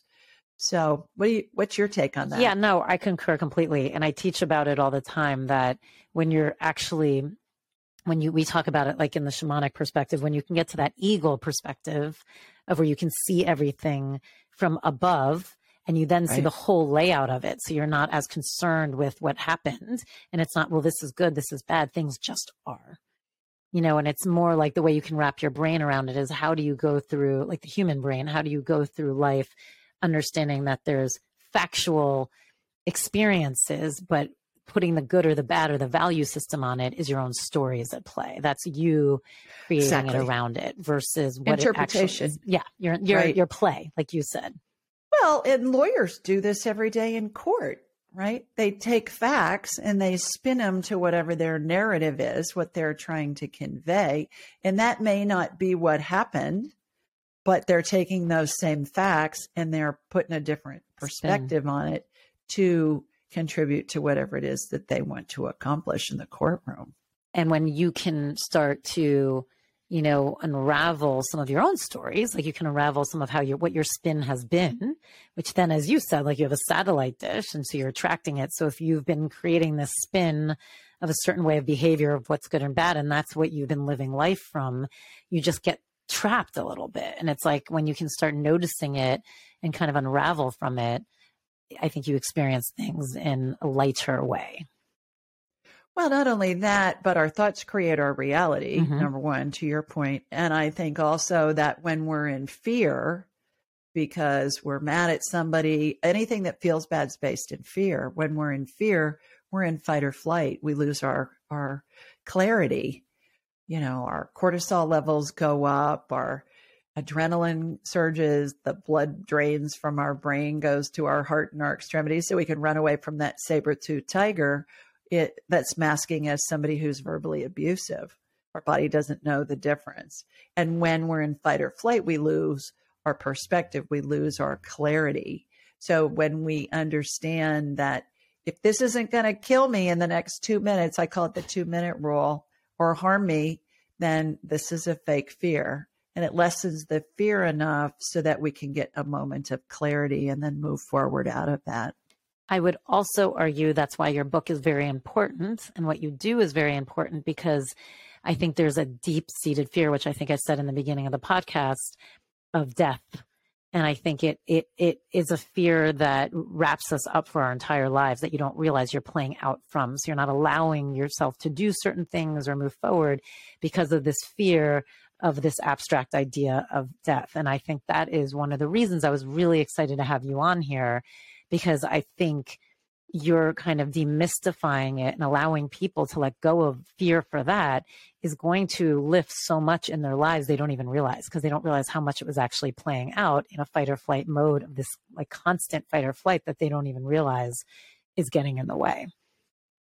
So what do you, what's your take on that? Yeah, no, I concur completely. And I teach about it all the time, that when you're actually, when you, we talk about it like in the shamanic perspective, when you can get to that eagle perspective of where you can see everything from above and you then see Right. the whole layout of it. So you're not as concerned with what happened. And it's not, well, this is good, this is bad. Things just are. You know, and it's more like the way you can wrap your brain around it is how do you go through, like the human brain, how do you go through life understanding that there's factual experiences, but putting the good or the bad or the value system on it is your own stories at play. That's you creating Exactly. it around it versus what Interpretation. it actually is. Yeah, your your Right. your play, like you said. Well, and lawyers do this every day in court, right? They take facts and they spin them to whatever their narrative is, what they're trying to convey. And that may not be what happened, but they're taking those same facts and they're putting a different perspective on it to contribute to whatever it is that they want to accomplish in the courtroom. And when you can start to, you know, unravel some of your own stories, like you can unravel some of how your, what your spin has been, which then, as you said, like you have a satellite dish and so you're attracting it. So if you've been creating this spin of a certain way of behavior of what's good and bad, and that's what you've been living life from, you just get trapped a little bit. And it's like when you can start noticing it and kind of unravel from it, I think you experience things in a lighter way. Well, not only that, but our thoughts create our reality, Mhm. number one, to your point. And I think also that when we're in fear, because we're mad at somebody, anything that feels bad is based in fear. When we're in fear, we're in fight or flight. We lose our, our clarity. You know, our cortisol levels go up, our adrenaline surges, the blood drains from our brain, goes to our heart and our extremities, so we can run away from that saber-toothed tiger it that's masking as somebody who's verbally abusive. Our body doesn't know the difference. And when we're in fight or flight, we lose our perspective, we lose our clarity. So when we understand that if this isn't going to kill me in the next two minutes, I call it the two minute rule, or harm me, then this is a fake fear. And it lessens the fear enough so that we can get a moment of clarity and then move forward out of that. I would also argue that's why your book is very important and what you do is very important, because I think there's a deep-seated fear, which I think I said in the beginning of the podcast, of death. And I think it it it is a fear that wraps us up for our entire lives that you don't realize you're playing out from. So you're not allowing yourself to do certain things or move forward because of this fear of this abstract idea of death. And I think that is one of the reasons I was really excited to have you on here, because I think you're kind of demystifying it and allowing people to let go of fear for that is going to lift so much in their lives they don't even realize, because they don't realize how much it was actually playing out in a fight or flight mode of this like constant fight or flight that they don't even realize is getting in the way.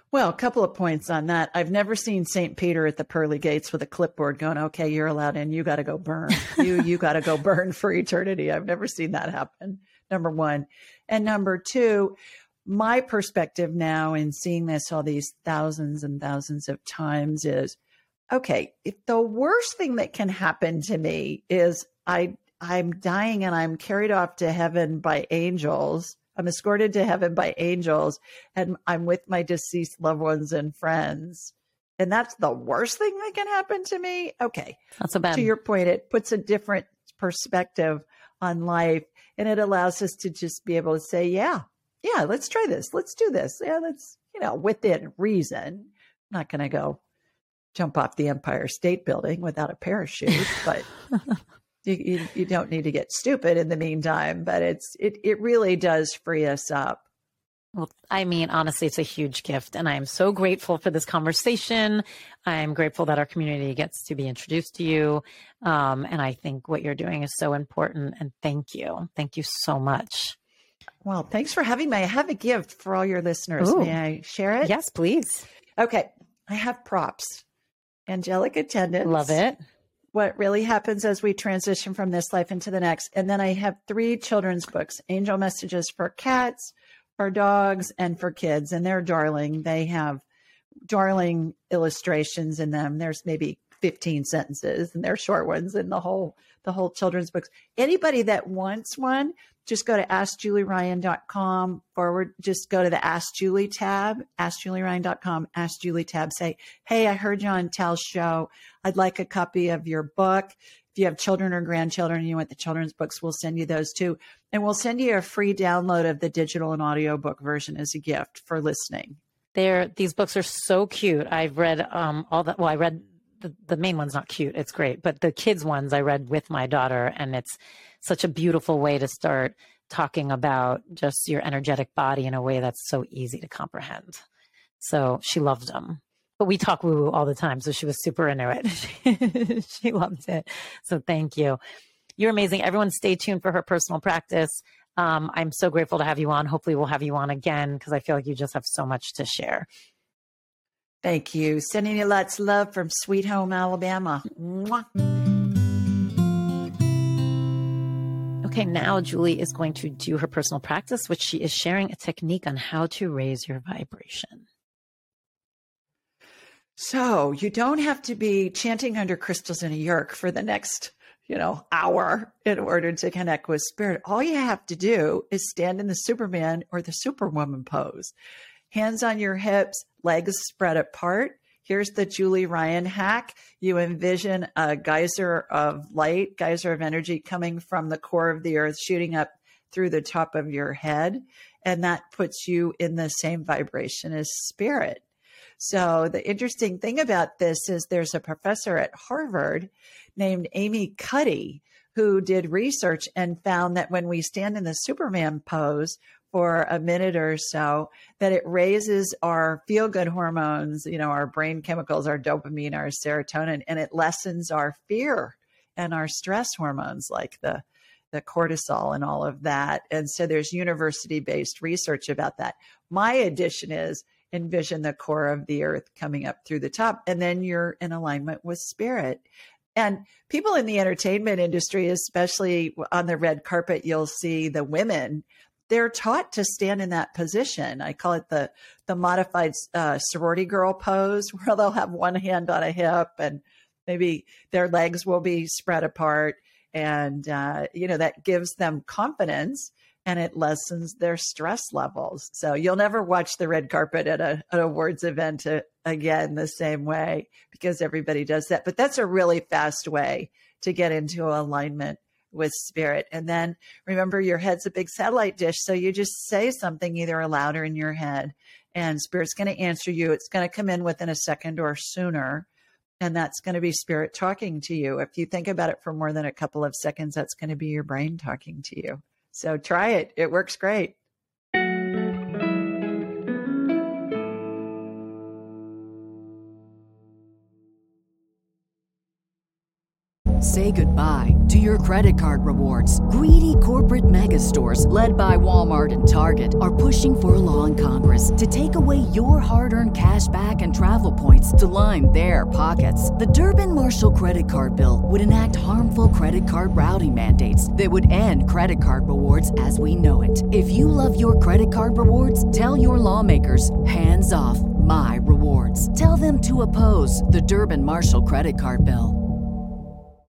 Well, a couple of points on that. I've never seen Saint Peter at the pearly gates with a clipboard going, okay, you're allowed in. You got to go burn. You, you got to go burn for eternity. I've never seen that happen. Number one. And number two, my perspective now in seeing this all these thousands and thousands of times is, okay, if the worst thing that can happen to me is I, I'm dying and I'm carried off to heaven by angels, I'm escorted to heaven by angels, and I'm with my deceased loved ones and friends, and that's the worst thing that can happen to me. Okay. Not so bad. To your point, it puts a different perspective on life, and it allows us to just be able to say, yeah, yeah, let's try this. Let's do this. Yeah, let's, you know, within reason. I'm not going to go jump off the Empire State Building without a parachute, but You, you, you don't need to get stupid in the meantime, but it's it it really does free us up. Well, I mean, honestly, it's a huge gift, and I am so grateful for this conversation. I'm grateful that our community gets to be introduced to you, um, and I think what you're doing is so important, and thank you. Thank you so much. Well, thanks for having me. I have a gift for all your listeners. Ooh. May I share it? Yes, please. Okay. I have props. Angelic attendants. Love it. What really happens as we transition from this life into the next. And then I have three children's books, Angel Messages for cats, for dogs, and for kids. And they're darling. They have darling illustrations in them. There's maybe fifteen sentences, and they're short ones in the whole the whole children's books. Anybody that wants one, just go to ask julie ryan dot com forward. Just go to the Ask Julie tab, ask julie ryan dot com, Ask Julie tab. Say, hey, I heard you on Tal's show. I'd like a copy of your book. If you have children or grandchildren and you want the children's books, we'll send you those too. And we'll send you a free download of the digital and audiobook version as a gift for listening. They're, these books are so cute. I've read um, all that. Well, I read the, the main one's not cute. It's great. But the kids ones I read with my daughter, and it's such a beautiful way to start talking about just your energetic body in a way that's so easy to comprehend. So she loved them. But we talk woo-woo all the time, so she was super into it. She loved it. So thank you. You're amazing. Everyone stay tuned for her personal practice. Um, I'm so grateful to have you on. Hopefully we'll have you on again, because I feel like you just have so much to share. Thank you. Sending you lots of love from Sweet Home, Alabama. Mwah. Okay, now Julie is going to do her personal practice, which she is sharing a technique on how to raise your vibration. So you don't have to be chanting under crystals in a yurk for the next, you know, hour in order to connect with spirit. All you have to do is stand in the Superman or the Superwoman pose. Hands on your hips, legs spread apart. Here's the Julie Ryan hack. You envision a geyser of light, geyser of energy coming from the core of the earth, shooting up through the top of your head. And that puts you in the same vibration as spirit. So the interesting thing about this is there's a professor at Harvard named Amy Cuddy who did research and found that when we stand in the Superman pose for a minute or so, that it raises our feel-good hormones, you know, our brain chemicals, our dopamine, our serotonin, and it lessens our fear and our stress hormones like the, the cortisol and all of that. And so there's university-based research about that. My addition is envision the core of the earth coming up through the top, and then you're in alignment with spirit. And people in the entertainment industry, especially on the red carpet, you'll see the women, they're taught to stand in that position. I call it the, the modified uh, sorority girl pose, where they'll have one hand on a hip and maybe their legs will be spread apart. And, uh, you know, that gives them confidence and it lessens their stress levels. So you'll never watch the red carpet at a, an awards event uh, again the same way, because everybody does that. But that's a really fast way to get into alignment with spirit. And then remember, your head's a big satellite dish. So you just say something either aloud or in your head, and spirit's going to answer you. It's going to come in within a second or sooner. And that's going to be spirit talking to you. If you think about it for more than a couple of seconds, that's going to be your brain talking to you. So try it. It works great. say goodbye to your credit card rewards. Greedy corporate mega stores, led by Walmart and Target, are pushing for a law in Congress to take away your hard-earned cash back and travel points to line their pockets. The Durbin-Marshall credit card bill would enact harmful credit card routing mandates that would end credit card rewards as we know it. If you love your credit card rewards, tell your lawmakers, hands off my rewards. Tell them to oppose the Durbin-Marshall credit card bill.